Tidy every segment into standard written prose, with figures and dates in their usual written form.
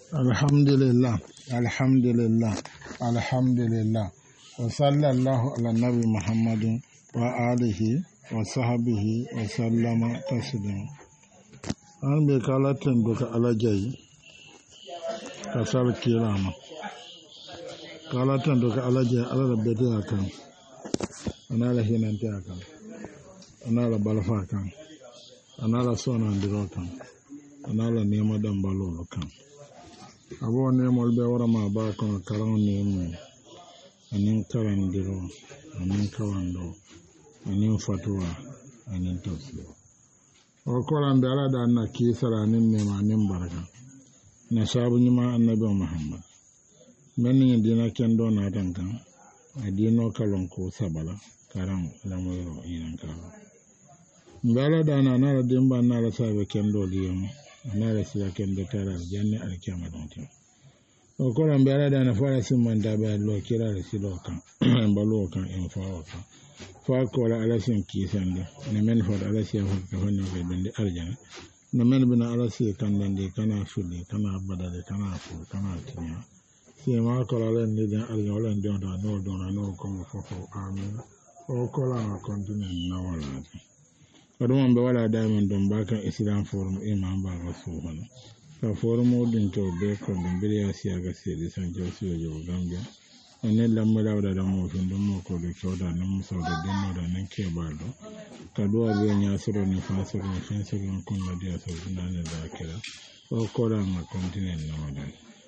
Alhamdulillah, alhamdulillah, alhamdulillah. Wa sallallahu ala nabi Muhammadin wa alihi wa sahbihi wa sallama taslima. An be kala tendo ka alajayi ka sal kirama. Kala tendo ka alajayi ala bete akan. Anala hinante akan. Anala balfa akan. Anala sona ndiro kan. Anala nema dambalo kan. Abo nemol be warama ba kono karan nemu anin karandiro anin kawando anin fatwa anin tafsir o kolan be ala da na kisara nin nema nin baraka na sabu nyima annabi Muhammad men ni dina kendo na tankan adino kalon ko sabala karam lamoyo inan kala ngala da na na dimba na la sabe kendo liyo na la sila kendo tara janne alkiyama don tin o ko ran bere da na fara sim man da ba lo kira da silo kan balo kan en fa ko la ala sin ki sande ne men fa ala sin ka fanni be bende aljana ne men bina ala sin kan bende kana fuli kana badale kana fu kana tinya si ma ko la len ni da aljana wala ndo da no ko mo fo amin o ko la na continue na wala adon be wala da men don baka islam forum imam ba rasulullah ka forum din to be ko dum be ya siya ga sedi san josi yo gambia ane lamma da mo fin dum mo ko do choda nam so do dinno da nan ke baldo ka do be nya soro ni fasoro ni fensoro ko na dia so dinane da kira o ko ra ma continent no da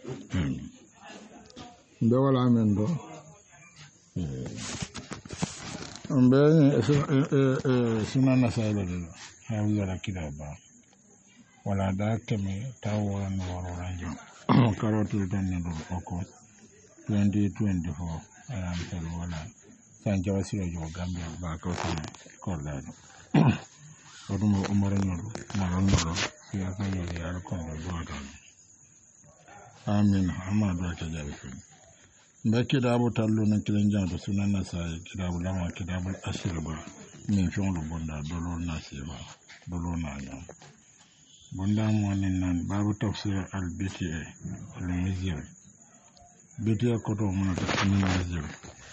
be wala men do ambe sunana sayla de ha wala kida ba wala da keme tawo no woro ranjo karoti tan ne do oko 2024 ayam tel wala san jawasiro jo gambia ba ko tan korda do dum umar nyoro maron ya kan yo ya ko do amin amadu ta jabi ba kitabu tallo na kiran jan da sunan nasa kitabu lama kitabul ashirba min fi'lu bunda dolo nasiba dolo na ya bunda mo nan babu tafsir al-bta al-mizir bta ko to mun ta al-mizir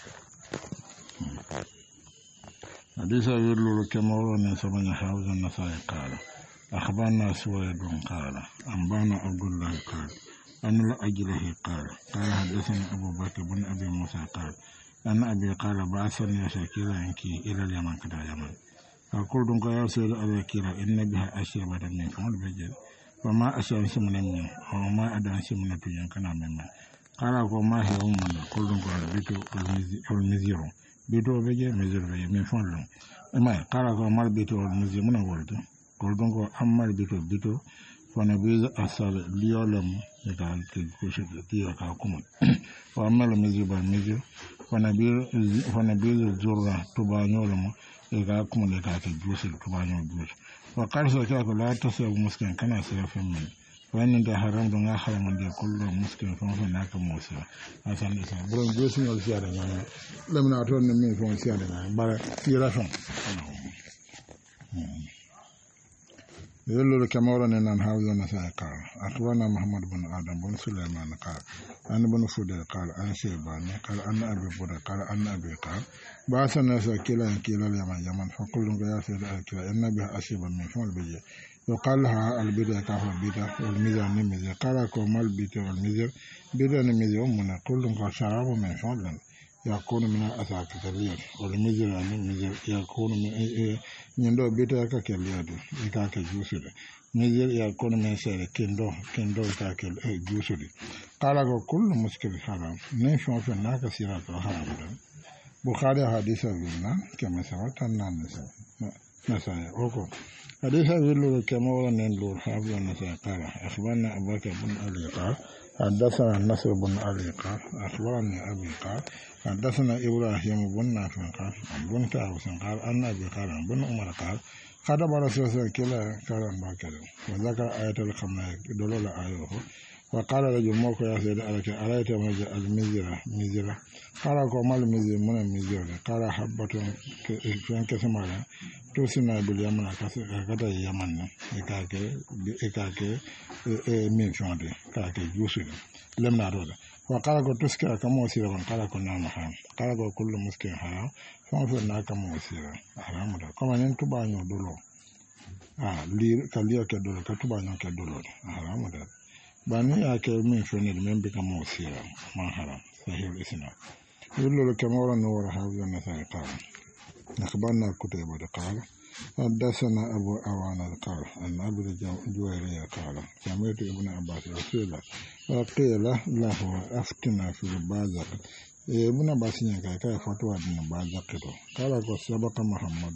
hadisa yulu kama ne sabana hawzan nasa qala akhbarna suwayd qala anbana abdullah qala أن لأجله قال حدثني أبو بكر بن أبي موسى قال أن أبي قال بعثني شاكرا إنكي إلى اليمن كدا يمن فقلت يا سيد أبي كيرا إن بها أشربة من فمل بجل وما أشرب سمنا منه وما أدان سمنا تجن كنا مما قال وما هي أمنا قلت بيتو المزير بيتو بجل مزير بجل من فمل أما قال وما بيتو المزير من قلت أما بيتو fanabiza asal liyolem ita ke kushe tiya ka kuma wa amal miziba mizi fanabiza zurra tubanyolem ita kuma ne ka ke jusul tubanyol jusul wa qarsa ka ko la tasabu muskin kana sirafin min wannan da haram don haram da kullu muskin fa na ka musa asan isa buron jusul yol siya da nan lamna to ne min fon siya da nan bara sirafin يقول كما ورنا أن هذا نساء قال أخبرنا محمد بن آدم بن سليمان قال أن بن فديل قال أن شيباني قال أن أبي بردة قال أن أبي قال بعث الناس كلا اليمن فقلوا يا سيد الكلا إن بها أشيبا من فم البيت وقال لها البدع كافر البدع والميزان الميزان قال كما البدع والميزان بدع الميزان ومن كل شراب من فضل يكون من أساك كليات والميزان الميزان يكون من nyendo bita ka keliyado ka ke jusule mizir ya kono men sere kendo ka ke jusule kala go kullu muskil haram ne shonfe na ka sira to haram da bukhari hadisa winna kama sawatan nan nasa oko hadisa willu kama wala nen lur habu nasa qala akhbarna abaka bin ali qala حدثنا النصر بن علي قال أخبرني أبي قال حدثنا إبراهيم بن نافع قال بن كعب قال أن أبي قال بن عمر قال خطب رسول الله كلا كلام باكر وذكر آية الخمر دلول آيه وقال رجل موكو يا سيد أرأيت المزرة قال كما المزر من المزر قال حبة فين كسمانا توسنا باليمن كذا يمن إكاكي من فاندي كاكي جوسي لم نرودا وقال تسكر كما وسيرا قال نعم حرام قال كل مسكين حرام فانفرنا كما وسيرا حرام كما ننتبع دولو لير كليا كدولو كتبع كدولو حرام bani ake min fenil men bi kamo sira ma haram sahih al-isnad yullu kamara nur hawza nasai qala akhbarna kutayba qala حدثنا أبو أوان قال أن أبو الجويرية قال سمعت ابن عباس رسول وقيل له أفتنا في البازق ابن عباس كيف فتوى ابن البازق قال سبق محمد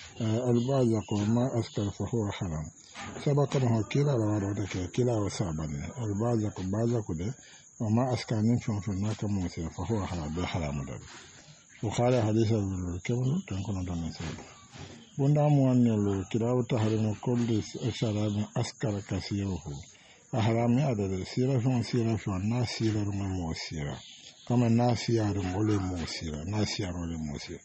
البازق وما أسكر فهو حرام سبق ما كلا لوارودك كلا وسابن البازق ده وما أسكر نفهم في الناك موسى فهو حرام بحرام ده وقال حديث الكبر تنكون دون bunda muannelo kirawo taharimu kulli sharabin askara kasiruhu aharami adade sira fon na sira mo sira kama na sira mo sira na sira mo sira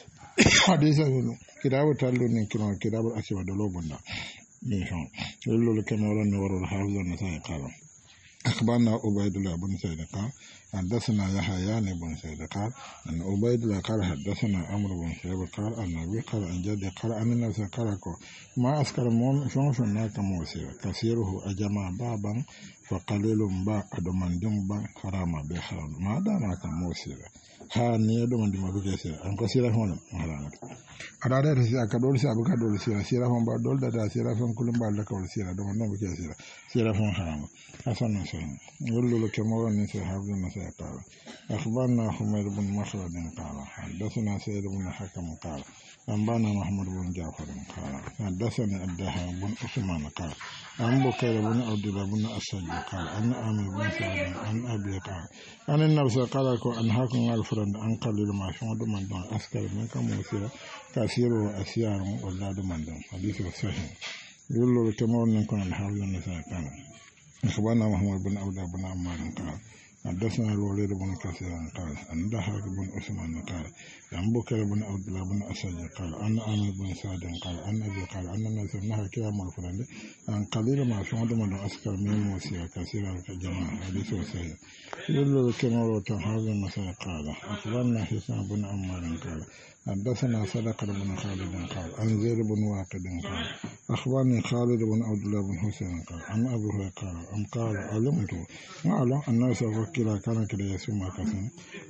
hadisa kirawo tallu ni kirawo asiba dolo bunda ni fon lolu kenoro no woro hawza na sai qala أخبرنا عبيد الله بن سعيد قال حدثنا يحيى بن سعيد قال أن عبيد الله قال حدثنا عمرو بن شعيب قال أن النبي قال أن جدي قال أن الناس قال ما أسكر المؤمن فمن كموسير كثيره أجمع بابا فقليل با أدمان جنبا حرام بحرام ما دانا كموسير ها نيدو من دم بكسير أن كثير هون حرام أراد رسي أكدول سي أبو كدول سيرا هم بعدول دا سيرا هم كلهم بعد لكول سيرا دم دم بكسير سيرا هم حرام حسن نسين يقول لك كمورا نسي حافظ نسي قال أخبرنا حميد بن مخلد قال حدثنا سيد بن حكم قال أنبانا محمد بن جعفر قال حدثني الدهاء بن عثمان قال عن بكير بن عبد الله بن أسد قال أن آمر بن سعد عن أبي قال أن النبي قال أنهاكم الفرد أن قليل ما شمد من دون أسكر منكم موسيرا كثير وأسيار ولاد من دون حديث صحيح يقول لك كمورا نكون الحافظ نسي قال أخبرنا محمد بن عبد الله بن عمار قال حدثنا الوليد بن كثير قال أن ضحاك بن عثمان قال عن بكر بن عبد الله بن أسد قال أن عامر بن سعد قال أن أبي قال أن الناس نهى كلام الفرد أن قليل ما شمد من أسكر من موسى كثيرا كجماعة حديث صحيح يقول كما روى هذا المسألة قال أخبرنا حسان بن عمار قال حدثنا صدق بن خالد قال عن زيد بن واقد قال أخبرني خالد بن عبد الله بن حسين قال عن أبي هريرة قال علمت ما علم الناس وكلا كان كده يسمى كسن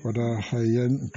فتحينت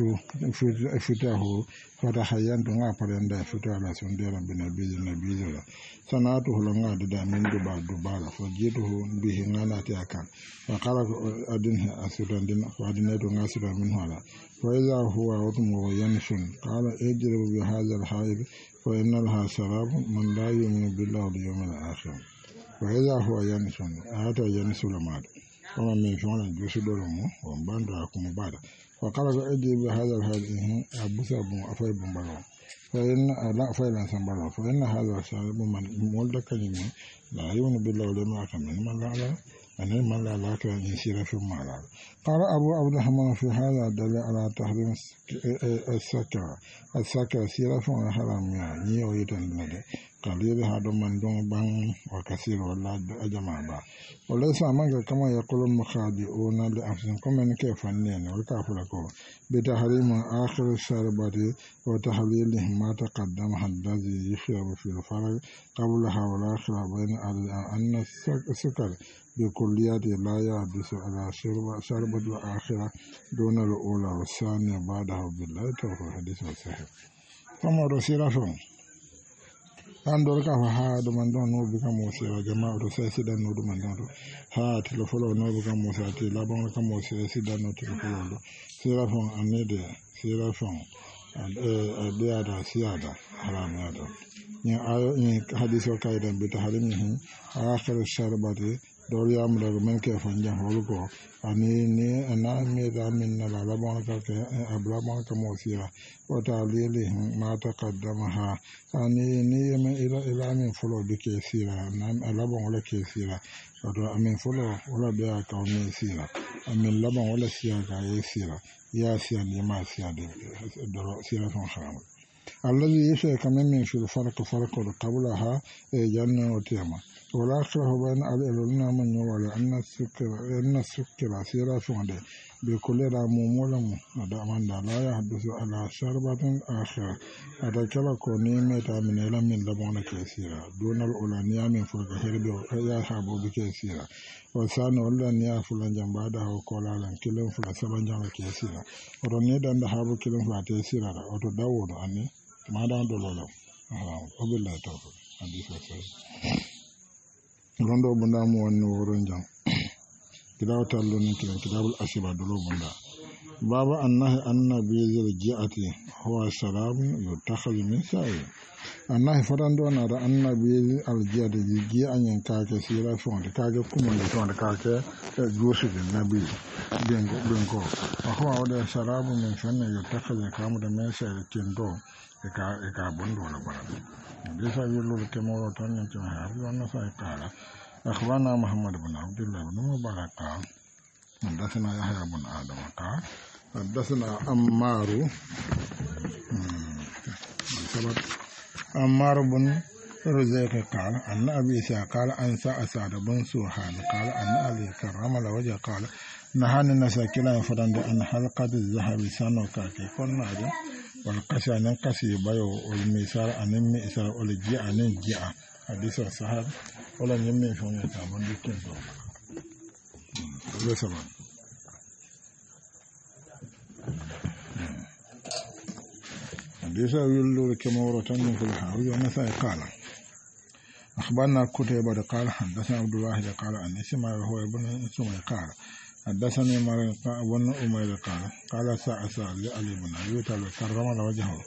فتحينت غافرين ده فتح على سنديرا بنبي سناته لنا دا من دبار فجيته به ناناتي أكان فقال أدنه أسودان دين فأدنه ناسدا منه على فإذا هو وطم وينشن قال اجرب بهذا الحائط فإن لها شراب من لا يؤمن بالله واليوم الآخر فإذا هو ينشن هذا ينسو لماد ومن من شون جسد لهم ومباندراكم بعد فقال اجرب بهذا الحائط أبوسا بن أفاي بن بلو فإن لا فإن سنبلو فإن هذا الشراب من مولد كلمة لا يؤمن بالله واليوم الآخر من لا لا أن من لا لا كان يسير في المعرض قال أبو عبد الرحمن في هذا دل على تحريم السكر سيرة فون حرام يعني ويتن لدي قليل هذا من دون بان وكثير ولا أجمع با وليس أمانك كما يقول المخادئون لأنفسهم كما كيف النين وكافلكم بتحريم آخر الشربات وتحليله ما تقدم الذي يشرب في الفرج قبلها والآخرة بين أن السكر بكليات لا يحدث على شربة الآخرة دون الأولى والثانية بعده بالله توفى حديث صحيح كما رسول فهم andor ka ha do man don no bi kam mo se jama'a to sai sidan no do man don ha telefolo no bi kam mo se ti la bon kam mo se sidan no telefolo do sira fon anede sira fon de ada siada haram ada ni ayo ni hadiso kaidan bi tahrimihi akhir sharbati dol yamra men ke fanja holko ani ni ana me da min na la bon ka ke abla bon ka mo sira wa ta'lili ma taqaddama ha ani ni me ila min fulo bi ke sira nan ala bon la ke sira wato amin fulo wala da ka min sira amin laban wala siya ka yi sira ya siya ne ma siya da sira sun haram الذي يشاء كمان من في الفرق قبلها جنة وتيما والآخرة بين الإلونا من يوالي أن السكر سيرا فونده بكل رامومولا مدامان لا يحدث على شربة آخرة أتكلا كونيمة من إلى من لبون كثيرا دون الأولانية من فرق هربي يحبو بكثيرا وسان أولانية فلان جنبادا وقولا لن كلم فلا سبان جنب كثيرا ورنيدا نحبو كلم فلا تثيرا وتدور أني ما دام دولو وبالله توفيق حديث صحيح rondo bunda mo wonni woron jam kidaw tallo ni kitabul ashiba dolo bunda baba annabi zil ji'ati huwa sharab yutakhadhu min sa'i annahi farando na da annabi al ji'ati ji anyen kake sira fonde kake kuma da fonde kake josu da nabi bengo huwa wada sharab min fanna yutakhadhu kamu da min sa'i tindo ka bondo la bara bisa yulu ke moro tan ni ha wannan sai kala akhbarana muhammad ibn abdullah ibn mubarak حدثنا يحيى بن آدم قال حدثنا عمار بن رزيق قال أن أبي إسحاق قال أن سعد بن سوحان قال أن أبي كرم وجه قال نهاني الناس كلا فرند أن حلقة الذهب سنوكا كي كنا والقسي أن قسي بيو والميسار أن الميسار والجيع أن الجيع حديث الصحابة ولا يمي فون يتعبون بكين سبب حديث يقول كما ورتني في الحاوي ونسائي قال أخبرنا كتيبة قال حدثنا عبد الواحد قال أن اسماعيل هو ابن اسماعيل قال حدثني ابن أمير قال سأسأل لألي بن أبي طالب كرم وجهه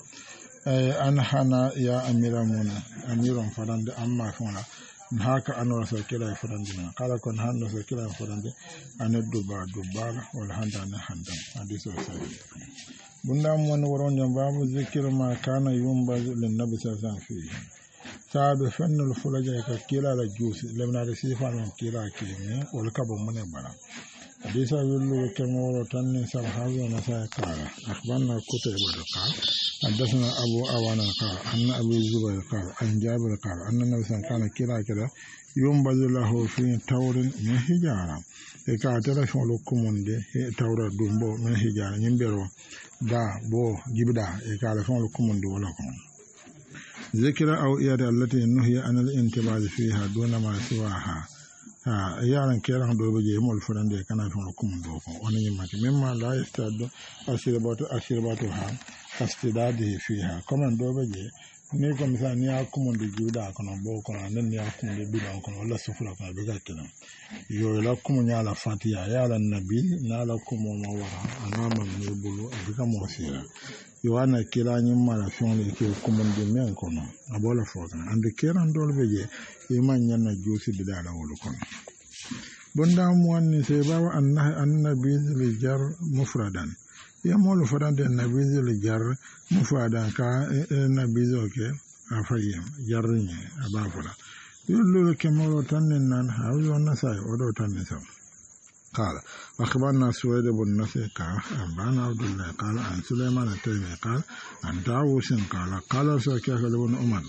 أنحنا يا أمير المؤمنين أمير فرند أما فونا haka an wasa kila farandi na kala kon handa sa kila farandi an dubar wal handa na handa hadisi sai bunda mon woron jam babu zikir ma kana yumba lin nabi sallallahu alaihi wasallam sabe fannul fulaja ka kila la jusi lemna da sifa non kila ke ne wal kabo mun bara hadisi yullu ke moro tan sal hazo na sa kala akhbarna kutayba da qala حدثنا أبو أوانا قال أن أبي الزبير قال أن جابر قال أن النبي صلى الله عليه وسلم كان كذا ينبذ له في تور من حجارة إكاتل شغلكم من دي تور دمبو من حجارة ينبرو دا بو جبدا إكاتل شغلكم من دي ولكم ذكر أو إيادة التي نهي عن الانتباه فيها دون ما سواها yaran keran do be je mol furande kana ton kum do ko on yimma memma la yastad ashirbatu ha kastidadi fiha comme do be je ni ko misani ya kum do juda kono bo kono nan ya kum do bi don kono wala sufura ko be gakkina yo la kum nyala fatiya ya la nabi na la kum mo wara anama ni bulu abika mo sira yo ana kila nyimma la fon le ke kum do men kono abola fotan ande keran do be je iman yana josi da da wulu kono bunda mu wanni sai baba annabi zil jar mufradan ya molu fadande annabi zil jar mufradan ka annabi zoke afayim jarni abafura yullu kemoro tannen nan hawi wannan sai odo tannen sam قال أخبرنا سويد بن نصر قال أنبانا عبد الله قال عن سليمان التيمي قال عن داوود قال سوكيك بن عمر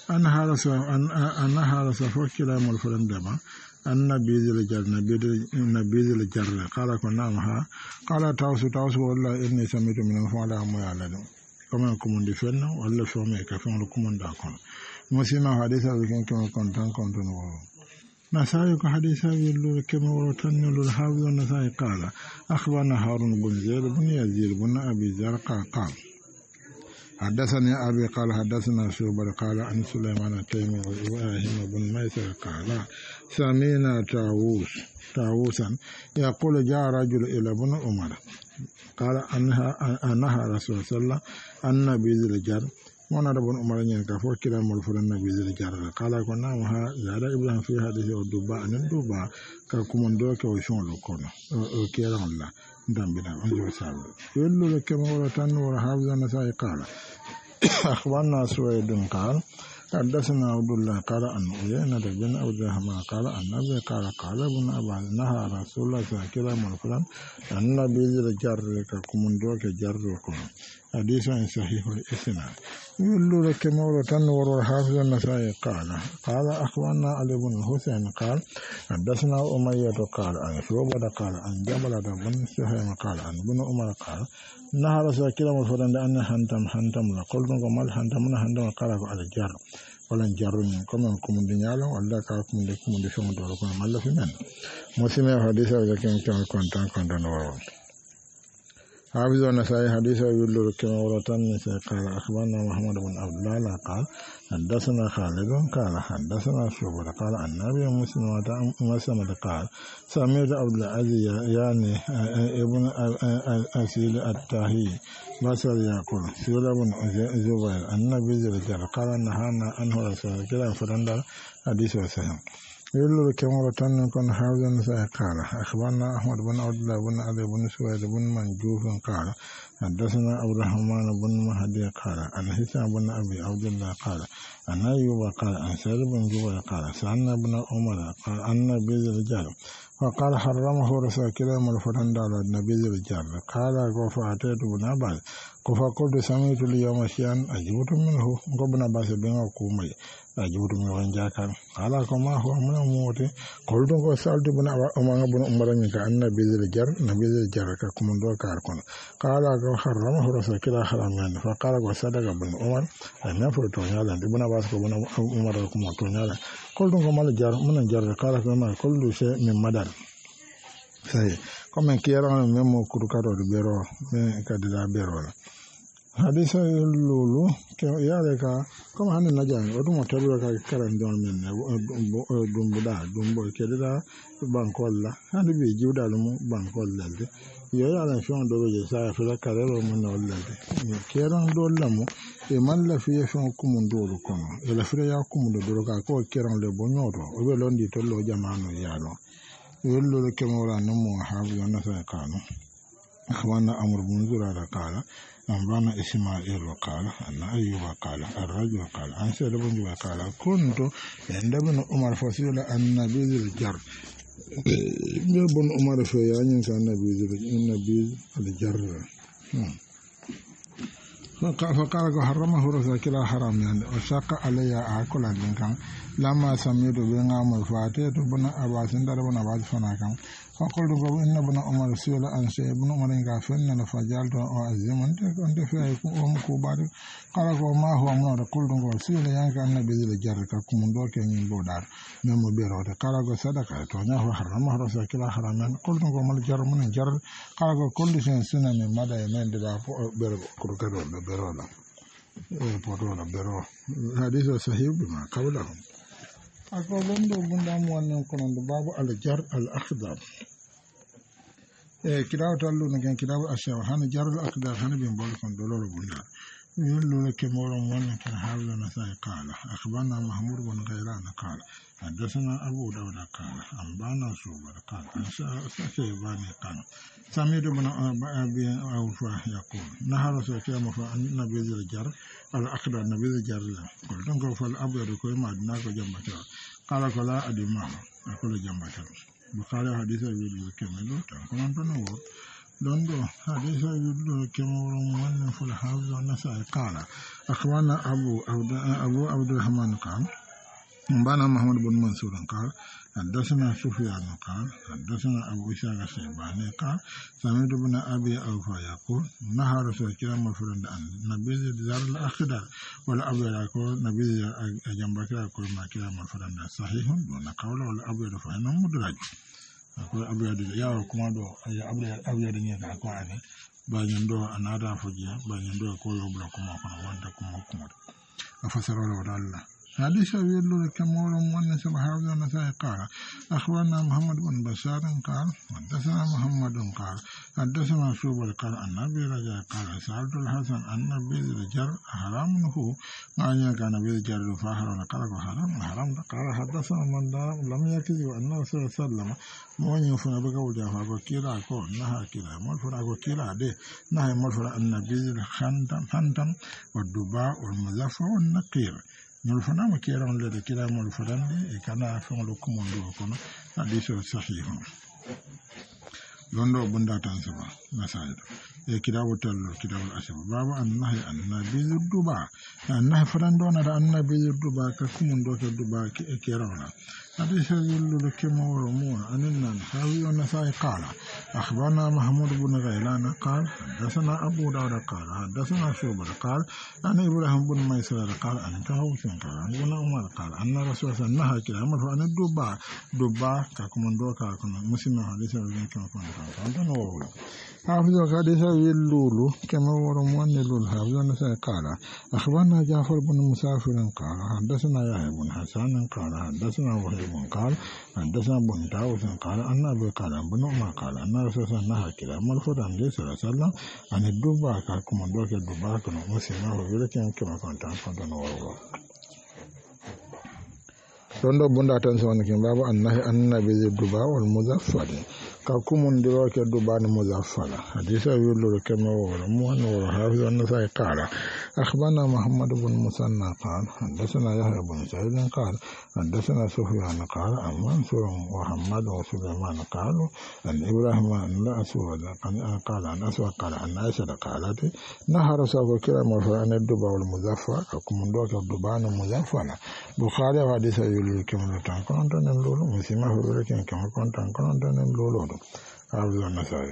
أنها رسفت كلام الفلم دما النبي ذي الجر قال كنامها قال تاوس والله إني سميت من الفعل أمو يعلم كما يكون دفن ولا فهمي كفن لكم داكم مسلم حديثا لكن كما كنتم نسائك حديثا يلو كما ورتن للحافظ النسائي قال أخبرنا هارون بن زيد بن يزيد بن أبي زرقاء قال حدثني أبي قال حدثنا شعبة قال عن سليمان التيمي وإبراهيم بن ميسر قال سمينا طاووسا يقول جاء رجل إلى ابن عمر قال أنها رسول الله صلى الله عليه وسلم النبي ذي الجر وانا ابن عمر ينكفر كلا ملفر النبي ذي الجر قال كنا مها زاد إبراهيم في حديث الدباء أن الدباء ككمن دوك وشون لكونا وكيرا الله دمبنا أنجو سابر يقول لك مرة ورحافظ النسائي قال أخبرنا سويد قال حدثنا عبد الله قال عن عيينة بن عبد الرحمن قال عن النبي قال ابن عباس نهى رسول الله صلى الله عليه وسلم مرفلا النبي الجر كمن دوك جركم حديث صحيح الإسناد يقول لك مولى تنور الحافظ النسائي قال أخبرنا علي بن الحسين قال حدثنا أمية قال عن شعبة قال عن جبلة بن سهيم قال عن بن عمر قال نهى رسول الله مرفلا أن حنتم لقلت وما الحنتم قال على الجر ولن جرني كما الدنيا ولا كاكم لكم لشون دوركم ما في من مسلم حديث وذكر كنت نور حافظ النسائي حديث يقول كما ورطان قال أخبرنا محمد بن عبد الله قال حدثنا خالد قال حدثنا شعبة قال عن النبي مسلم قال سمعت عبد العزيز يعني ابن أسيل التاهي بصر يقول سئل بن زبير النبي زرجر قال نهانا عنه رسول الله كلا فرند حديث وسهم يقول كما ورطان كن حافظ النسائي قال أخبرنا أحمد بن عبد الله بن علي بن سويد بن منجوف قال حدثنا عبد الرحمن بن مهدي قال عن هشام بن أبي عبد الله قال عن أيوب قال عن سعيد بن جبير قال سألنا ابن عمر قال عن النبي الرجال فقال حرمه رسول كلا مرفضا على النبي الرجال قال فأتيت بن عباس فقلت سمعت اليوم شيئا أجبت منه قبل عباس بن عقومي أجبت من وانجاكا قال كما هو من موتي قلت سألت بن عمر عن النبي الرجال كمندو كاركون قال حرمه رسول كلا حرمان فقال وصدق ابن عمر أن يفرط ونيالا ابن عباس بن عمر كما تونيالا قلت كما الجار من الجار قال كما كل شيء من مدار صحيح كما كيران ميمو كروكارو بيرو كادلا بيرو حديث اللولو يالك كما هن نجان ودوم تبرك كران دون من دومبدا دومبو كدلا بانكولا هذا بيجودا لم بانكولا يالا فون دوجي سا فلا كارلو من ولا كيران دولامو e malla fiye fen kumundoro kono e la fere ya kumundoro ka ko keran le bonyoto o be londi to lo jamanu yalo yollo le kemora namo habu yana sa kanu akhwana amr bin zurara kala أنبانا إسماعيل وقال أن أيوب قال الرجل قال أن سيد بن جبل قال كنت عند ابن عمر فسئل عن النبي الجر ابن عمر فيعني كان النبي الجر فقال حرمه رسول كلا حرام يعني وشق علي أكل عندك لما سميت بين عمر فاتيت بن عباس دار بن عباس فناكم فقلت إن ابن عمر سئل عن شيء ابن عمر كافرنا فجعلت أعزم أنت فيكم كوبار قال ما هو من قلت سئل يعني كان النبي الجر كم دوك من بودار من بيروت قال صدق تونيه حرمه رسول كلا حرام قلت ما الجر من الجر قال كل شيء سنة من مدى من دبا بيرو كركدو بيرولا بودولا بيرو حديث صحيح بما قبلهم أقولون دو بندام وانن كنون باب الجر الأخضر كلاو تالو نكن كلاو أشياء هان جر الأخضر هان بينبول كن دولار بندار يقولون لك مورم وانن كن حافظ نسائي قال أخبرنا محمود بن غيران قال حدثنا أبو داود قال أنبانا شعبة قال شيباني قال سمعت بن أبي أوفى يقول نهى رسول الله النبي الجر الأخضر النبي الجر قلت لكم فالأبيض كويما أدناك جنبك قال لا أدري ما أقول جنبك بقال حديث يقول كمل كمان تنور لندو حديث يقول كمل من في الحافظ والنسائي قال أخوانا أبو عبد الرحمن قال بنا محمد بن منصور قال حدثنا سفيان قال حدثنا أبو إسحاق الشيباني قال سمعت بن أبي أوفى يقول نهى رسول الله مفرد عن نبي الزر الأخضر والأبيض يقول نبي جنبك يقول ما كلا مفرد صحيح دون قول والأبيض فإنه مدرج يقول أبيض يا كمادو يا أبيض نيجا كواني بانيندو أنادا فجيا بانيندو يقول يبلا كما كنا واندا كما أفسر الله حديث يقول كمول من سبحانه وتعالى قال أخبرنا محمد بن بشار قال حدثنا محمد قال حدثنا شعبة قال النبي رجع قال سألت الحسن النبي الجر حرام هو ما كان النبي الجر فحرام قال حرام قال حدثنا من لم يكذب أن رسول الله صلى الله عليه وسلم من يفعل بقول جافا وكيلا كون نها كلا مرفوع وكيلا ده نها مرفوع النبي الخندم والدباء والمزفر والنقير ñol fana ma kiran le de kila mol fadande e kana fa lo kumondo kono hadiso sahihun londo bunda tan sama nasaido e kitabu tallo kitabu asaba baba annahi annabi duba annahi fadando na da annabi duba ka kumundo ke duba ke kirawna حديث يقول كما ورموه عن النسائي والنسائي قال أخبرنا محمود بن غيلان قال حدثنا أبو داود قال حدثنا شعبة قال عن إبراهيم بن ميسرة قال عن طاووس قال عن ابن عمر قال أن رسول الله نهى كلا أمر عن الدباء كاكمندو كاكم مسلم حديث يقول كما كنت نقول حافظ حديث يقول كما ورموه نقول حافظ النسائي قال أخبرنا جعفر بن مسافر قال حدثنا يحيى بن حسان قال حدثنا وهيب قال حدثنا بن طاووس قال أن أبي قال بن عمر قال أن رسول الله نهى كلا أمر عن صلى الله عليه وسلم عن الدباء كاكمندو كالدباء كما مسلم يقول كما كنت نقول londo bunda tan so kin babu annabi duba wal muzaffal ka kumun diro ke duba ni muzaffala hadisa yulu kama wala mu'an wa hafiz an-nasai qala akhbarana muhammad ibn musanna qala hadathana yahya ibn sa'id qala hadathana sufyan qala amman surah muhammad wa sulaiman qala an ibrahim la aswad qala an aswad qala an aisha qalat nahara sabu kirama fa an duba wal muzaffal ka kumun do ke duba ni muzaffala bukhari hadisa yulu kama tan konta nan lolo musima ho wala kama konta nan lolo حافظ النسائي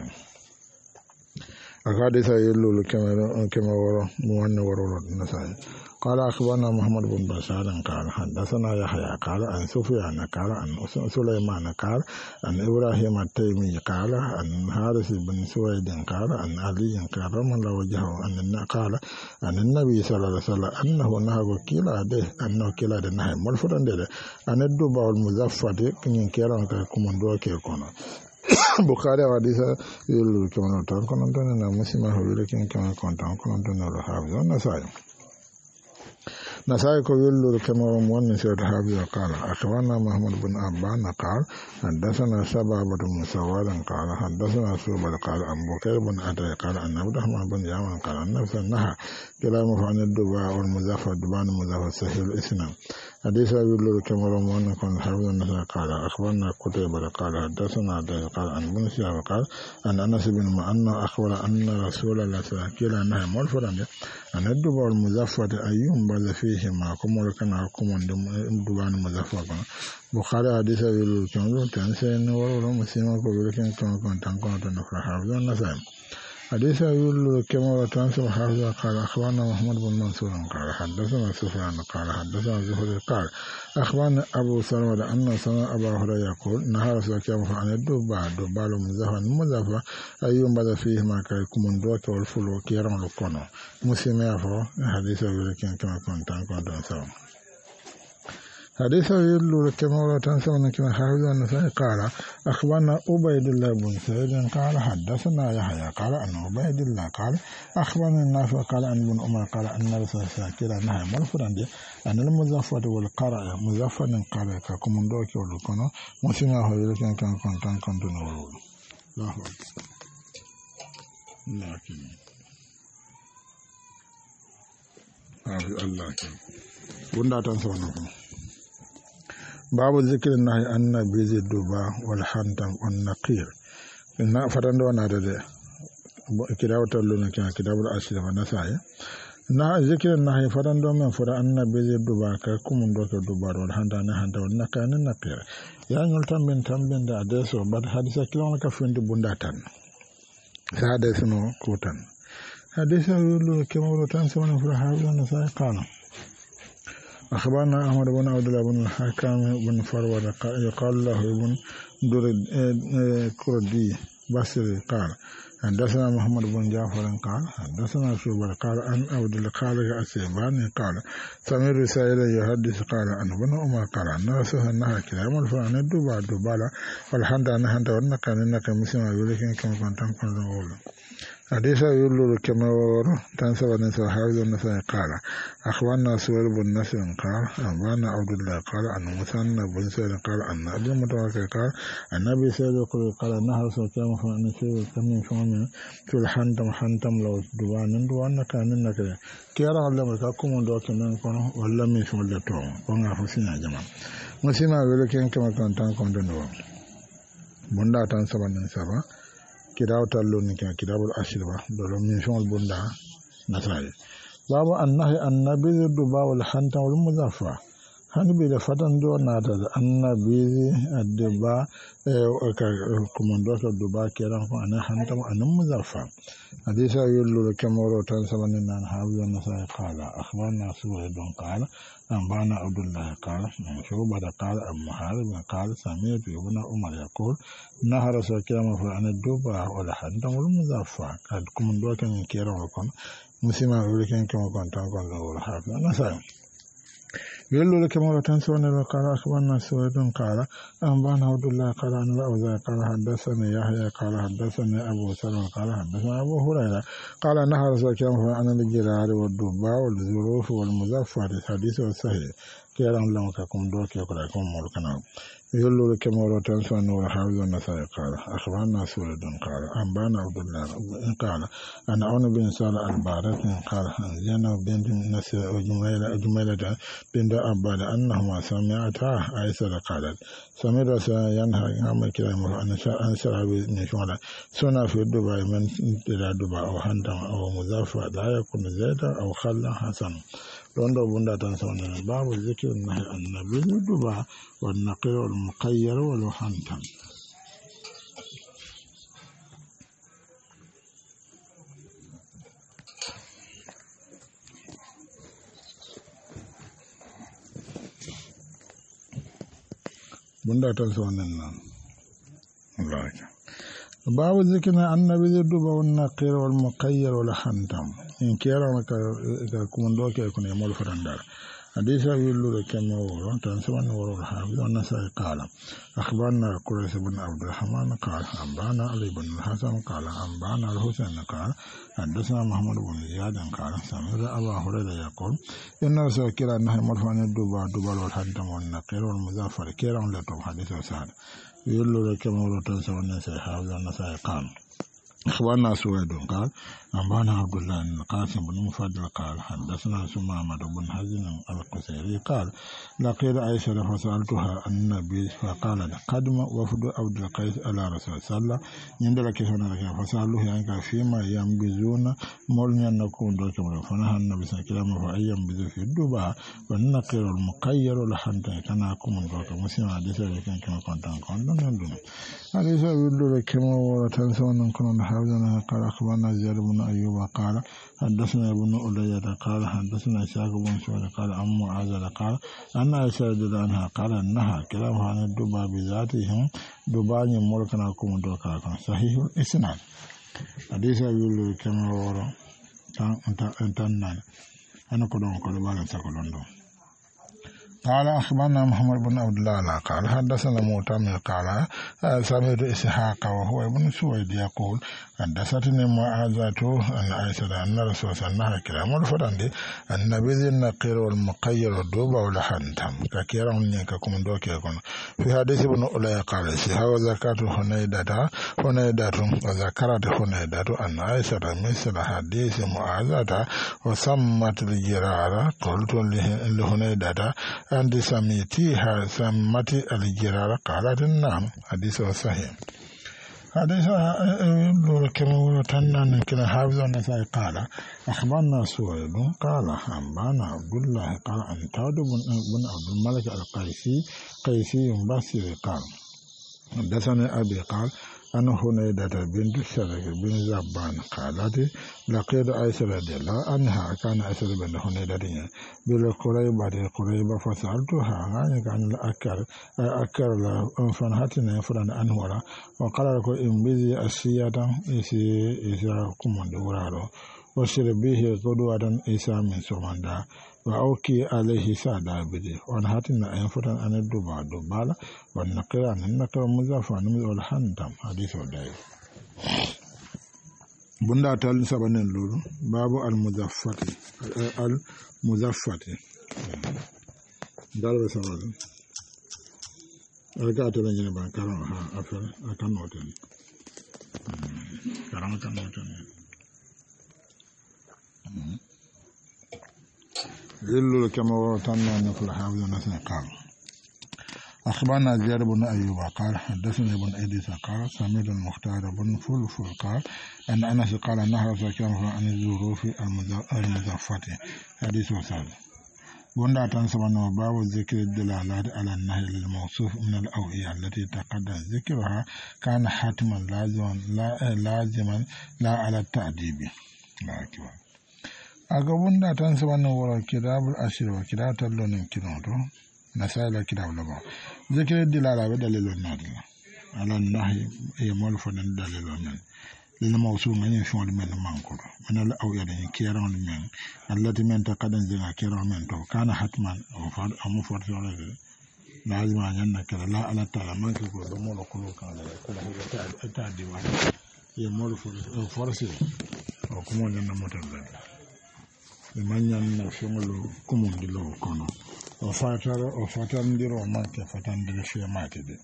أحاديث يلول كما ورا موان ورا النسائي قال أخبرنا محمد بن بشار قال حدثنا يحيى قال عن سفيان قال عن سليمان قال عن إبراهيم التيمي قال عن حارث بن سويد قال عن علي كرم الله وجهه قال عن النبي صلى الله عليه وسلم أنه نهى كلا ده أنه كلا ده نهى ملفتا ده أن الدبا والمزفت كن كيران كمندوا كيكونا Bukhari hadisa yulu kama tanko ndani na musima hawile kama tanko ndani na hafiz Nasai ko yulu kama muannis ya hafiz qala akhbarana Muhammad bin Abban qala hadathana Sababah bin Sawad qala hadathana Subad qala Abu Bakr bin Atay qala an Abdurrahman bin Yaman qala nafsanaha kalamu an ad-duba wal muzaffar duban muzaffar sahih al-isnad حديث يقول كما رمضان كان حافظ النسائي قال أخبرنا قتيبة قال حدثنا عبد قال عن بن شهاب قال عن أنس بن معنى أخبر أن رسول الله صلى الله عليه وسلم قال نهى ملفرا أن الدبا والمزفر أيهم بل فيهما كما كان كما دبان مزفر بخاري حديث يقول كما تنسين ورور مسلم يقول كما كان تنفر حافظ النسائي حديث يقول كما تنسب حافظ قال أخبرنا محمد بن منصور قال حدثنا سفيان قال حدثنا زهري قال أخبرنا أبو سلمة أن سمع أبا هريرة يقول نهى رسول الله عن الدبال المزفر أيهم بدا فيه ما كيكم دوك والفلو كيران لكونا مسلم يفو حديث يقول كما كنت تنسب حديث يقول كما تنسون كما حافظ النسائي قال أخبرنا عبيد الله بن سعيد قال حدثنا يحيى قال أن عبيد الله قال أخبرنا النافع قال أن ابن عمر قال أن رسول الله كلا نهى ملفرا أن المزفر والقرع مزفر قال ككم دوك والكنا مسلم هو يلكن كنت نقول لا لكن الله بندا تنسون babu zikirin nahi annabi zai duba wal hantam wan naqir inna farando na da kidawatar luna kina kidabul asir wa nasai na zikirin nahi farando men fara annabi zai duba ka kumun doke duba wal hanta na hanta wan naqanin naqir ya nyul tambin da adeso bad hadisa kilon ka fundi bundatan sa da suno kutan hadisa yulu kemoro tan sama fara hawa nasai kana أخبرنا أحمد بن عبد الله بن الحكام بن فروة يقال له ابن درد كردي بصري قال حدثنا محمد بن جعفر قال حدثنا شعبة قال عن عبد الخالق السيباني قال سمع رسائل يحدث قال عن ابن عمر قال أن رسول الله كلام الفرعون الدبالة والحمد أن حمد ونكا لنك مسلم يولكن كما كنتم كنتم حديث يقول كما ورد تنسب النساء حافظ النساء قال أخبرنا سوير بن نصر قال أخبرنا عبد الله قال أن مثنى بن سعيد قال أن أبي متوكل قال النبي سيد قال نهر سكام فأن سيد كم فمن في الحنتم حنتم لو دوان كان نكره كيرا الله مكاكم دوك نكون ولا من فلتو ونا حسنا جماعة مسنا ولكن كما كان تنكم دنوا بندا تنسب النساء كتاب تلون كتاب الأشربة دولو من شون البندا نسائي باب النهي النبي الدباء والحنتم والمزفة هنبي لفتن دو ناتا النبي الدباء كمندوك الدباء كيران أنا حنتم أنا مزفة حديث يقول كما ورد تنسبن أن حافظ النسائي قال أخبرنا سويد قال أنبانا عبد الله قال شعبة قال أبو حارب قال سمعت ابن عمر يقول نهر سكيما فأن الدباء والحنتم والمزفة قد كمندوك من كيران وكون مسلمان ولكن كما كنت تنقل له الحافظ النسائي يقول لك مرة تنسون قال أخبرنا سويد قال أنبانا عبد الله قال أن الأوزاعي قال حدثني يحيى قال حدثني أبو سلمة قال حدثنا أبو هريرة قال نهر سكيما فأن الجرار والدباء والظروف والمزفة الحديث الصحيح كيران لهم كم دوك يقرأكم ملكنا يقول لك مرة تنسون والحافظ النسائي قال أخبرنا سويد قال أنبانا عبد الله قال أنا عون بن سال البارك قال زينب بنت نسر أجميلة بنت أباد أنهما سمعتا عائشة قالت سمعت ينهى عن كلامه أن شرب من شمال سنة في دبي من إلى دبي أو حنتم أو مزافة لا يكون زيتا أو خلا حسن روندو بندا تنسون باب ذكر النهي النبي الدباء والنقير والمقير والحنتم bunda tan so nan Allah babu zikina annabi duba wannan qira wal muqayyir wal hantam in kira maka kuma doke kun yamul farandar hadisa yullu kama woro tan so nan woro hafi wannan sai qala akhbarna quraysh ibn abdurrahman qala ambana ali ibn hasan qala ambana al-husayn qala حدثنا محمد بن زياد قال سمعت أبا هريرة يقول إن رسول كلا نهي مرفوعا الدباء والحنتم والنقير والمزفر كلا لكم حديث سعد يقول لك كما ولو تنسى والناس حافظ النساء قال أخبرنا سويد قال أنبانا عبد الله بن القاسم بن مفضل قال حدثنا سمامة بن حزن القسيري قال لقيت عائشة فسألتها النبي فقالت قدم وفد عبد القيس على رسول الله صلى الله عليه وسلم يندلك هناك فسألوه أنك فيما ينبذون مولنا نكون دوكما فنهى النبي صلى الله عليه وسلم فأي ينبذ في الدباء والنقير المقير لحنت كان أكون دوكما مسلم حديث لكن كما كنت نندن حديث يقول لك كما وتنسون كنا حافظنا قال أخبرنا زياد بن أيوب قال حدثنا ابن أولية قال حدثنا إسحاق بن سعد قال أم معاذ قال أن عائشة رضي الله عنها قال أنها كلام عن الدباء بذاتهم دباء ملكنا كم دوكا صحيح الإسناد حديث يقول كما ورا تنان أنا كلهم بالن سكولون قال أخبرنا محمد بن عبد الله قال حدثنا معتمر قال سمعت إسحاق وهو ابن سويد يقول حدثتني معاذة أن عائشة أن رسول الله صلى الله عليه وسلم الفرندي النبي النقير والمقير والدوبة والحنتم كثيرا من يكون دوك يكون في حديث ابن أولي قال سيها وزكاة هنيدة وذكرت هنيدة أن عائشة مثل حديث معاذة وسمت الجرارة قلت لهنيدة أنت سميتيها سمت الجرارة قالت نعم حديث صحيح حديث كما ورتنا كنا حافظ النسائي قال أخبرنا سويد قال أنبانا عبد الله قال أن تاد بن عبد الملك القيسي بصري قال حدثني أبي قال أنا هنيدة بنت الشرك بن زبان قالت لقيت عائشة رضي الله عنها كان عائشة بن هنيدة بالقريبة فسألتها عن كان الأكر فنهتني فلان أنورا وقال لك إن بذي أشياء إذا كمان دورارو وشربيه قدوة إسا من سماندا وأوكي عليه سادا بدي ونهاتنا أنفتن أن الدباء دبالا والنقر أن النقر مزافا نمز والحنتم حديث ودائف bunda tal sabanen lolu babu al muzaffati dalbe sabanen alga to lañu ban karam ha affaire akan noten karam kan noten للو كما وطننا نقول حافظ نسنا قال أخبرنا زياد بن أيوب قال حدثنا ابن إدريس قال سمير المختار بن فلفل قال أن أنس قال نهر سكنه عن الظروف المزفة حديث وسال بندا تنسبنا باب ذكر الدلالات على النهي للموصوف من الأوعية التي تقدم ذكرها كان حتما لازما لا على التأديب لا أكبر agabunda tan sabana wala kitabul ashir wa kitatul lonin kinoto nasala kitabul ba zikri dilala be dalilun nadila ala nahi e mol fonen dalilun men lil mawsum ngani fon men manko man al awya den kiran men allati men taqadan zina kiran men to kana hatman o fa amu forti wala de lazima nyanna kala la ala taala man ko do molo ko kala ko ta diwa e mol forti o ko mo nyanna motal manyan na fengolo kumundi lo kono o fatandiro manke fatandiro fi matide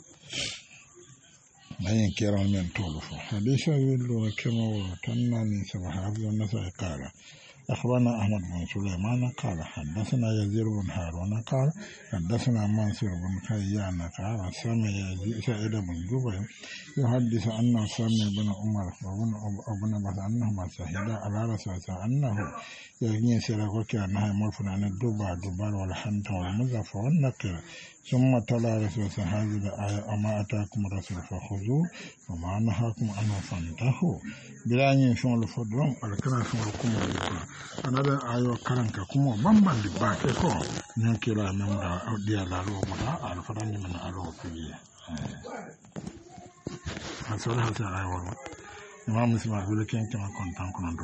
mayen keran men tolo fo hadisa willo kemo tanna ni sabaha wa nasa qala أخبرنا أحمد بن سليمان قال حدثنا يزيد بن هارون قال حدثنا منصور بن كيان قال سمع سعيد بن جبير يحدث أن سمع بن عمر وابن عباس أنهما شهدا على رسول الله أنه يغني سيرك أنها مرفوع عن الدبار والحنطة والمزفة والنكر ثم تلا رسول الله هذه الآية أما أتاكم الرسول فخذوه وما نهاكم عنه فانتهوا بلا ينشون الفضل ولكن ينشون الكمر أنا أيوة كرنك كمو بمبان لباكيكو نكلا نمدا ديالالو مدا الفراني من ألو فيه أسأل هذا أيوة إمام مسلم أقول كين كما كنتم كنتم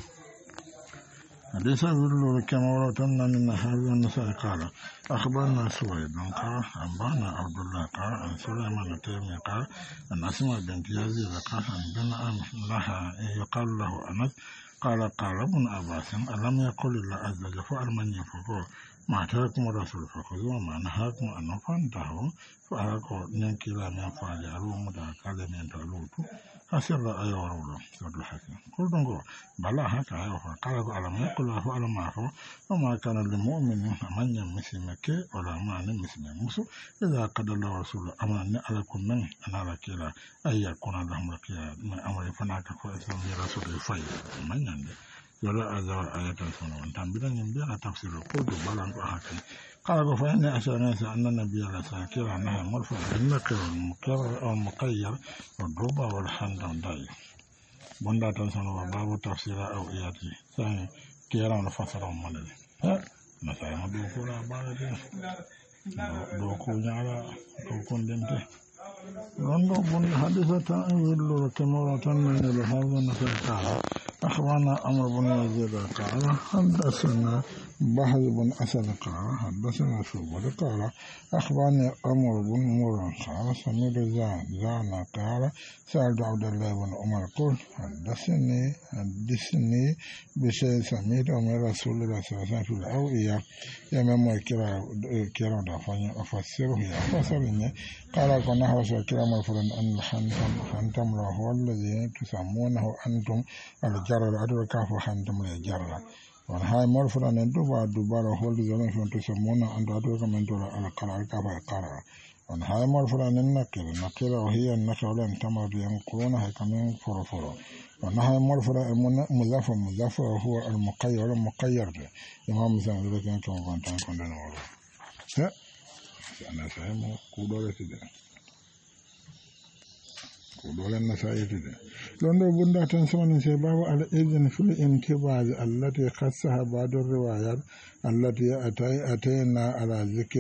حديث أقول كما ورتنا من هذا النساء قال أخبرنا سويد قال أنبانا عبد الله قال عن سليمان التيمي قال أن أسماء بنت يزيد قال عن بن لها يقال له أنس قال ابن عباس ألم يقل الله عز وجل فعل من يفعل ما أتاكم الرسول فخذوه وما نهاكم عنه فانتهوا فأراكم ننكي لا من فعل يعلو متعكال من تعلوتو أسر أيوة رولو سورة الحكيم قلت نقول بلا هكا أيوة قال ألم يقل الله فعل ما فعل وما كان للمؤمن من يمسلمك ولا معنى مسلم مسو إذا قد الله ورسوله أمرني عليكم من أنا لكيلا أي يكون لهم لكيلا من أمر فناك فإسلام رسول الفاي من يندي يلا أزار آيات الفنة وانتنبيلا ينبيلا تفسير القود بلانك أحكي قال فإن أشهر الناس أن النبي عليه الصلاة والسلام أنها مرفوع بالنكر المقير والضرب والحمد والدعي بندا تنسون باب تفسير أو إياتي ثاني كيران فسر أمالي نسأل ما دوكولا بالي دوكو نعلا دوكو دنتي رندو بن حديثة يقول كمرة من الحافظ نسأل أخبرنا أمر بن يزيد قال حدثنا بحر بن أسد قال حدثنا شعبة قال أخبرني أمر بن مرة قال سمير زان قال سألت عبد الله بن عمر قل حدثني بشيء سميت من رسول الله صلى الله عليه وسلم في الأوعية يمم كرا دفعني أفسره فسرني قال كنا رسول كرام الفرن أن الحنتم هو الذي تسمونه أنتم الجرر أدركه حنتم الجرر وهاي مرفوع أن دبار هو الذي تسمونه أن أدرك من دور على قرار كفى قرار وهاي مرفوع أن النكر وهي النكر لم تمر ينقلونها كمن فرفر وهاي مرفوع مضاف هو المقير إمام زمان ذلك كما كنت نقول أنا فاهم كودولة ده كودولة النسائي ده لأنه بندا تنسون سبب على إذن في الانتباه التي خصها بعض الروايات التي أتينا على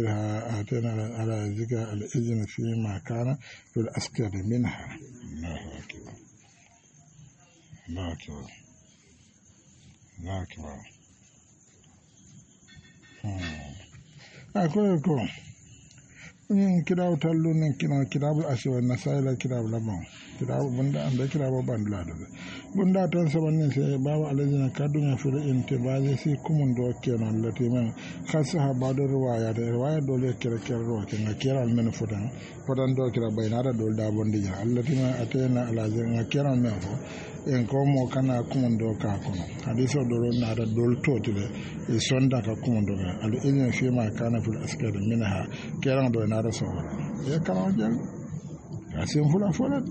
ذكر الإذن فيما كان في الأسكر منها الله أكبر الله أكبر الله أكبر أقول kirabu tallu nin kirabu asiwa nasaila kirabu labon kirabu bunda anda kirabu bandula da bunda tan sabannin sai babu alazina kaduna fil intibazi si kumun do kenan latiman khasa badu riwaya da riwaya dole kirkir ruwa kin kira men fudan do kira bainara dole da bondi ya allatima atena alazina kira men fo en ko mo kana kumun do ka kono hadiso do na da dol totile e sonda ka kumun do al ilmi fi ma kana fil askar minha kira do na da so e kala jang asin fula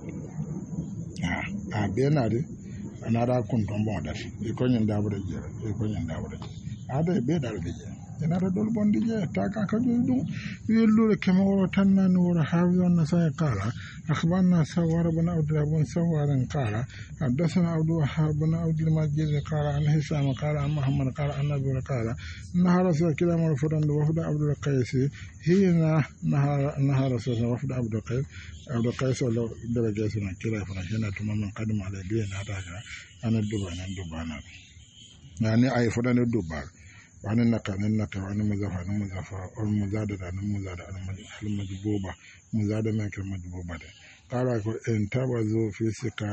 a benade anara kun ton bon daf e ko nyen dabure je e ko nyen dabure ada be dal be je enara dol bondi je taka ka dum yellu kema woro tanna no woro hawiyon na sa kala akhbarna sawar bin abdurrahman sawaran kala حدثنا عبد الوهاب بن عبد المجيد قال عن هشام قال عن محمد قال عن ابي قال نهى رسول كلام الفرد وفد عبد القيس هنا نهى رسول وفد عبد القيس ولا درجه سنه كلا فهنا تمام قدم على دين هذا انا الدبان يعني اي فرد الدبان وأنا النكا وأنا مزافة والمزادة المجبوبة مزادة ما كان مجبوبة قال انتبذوا في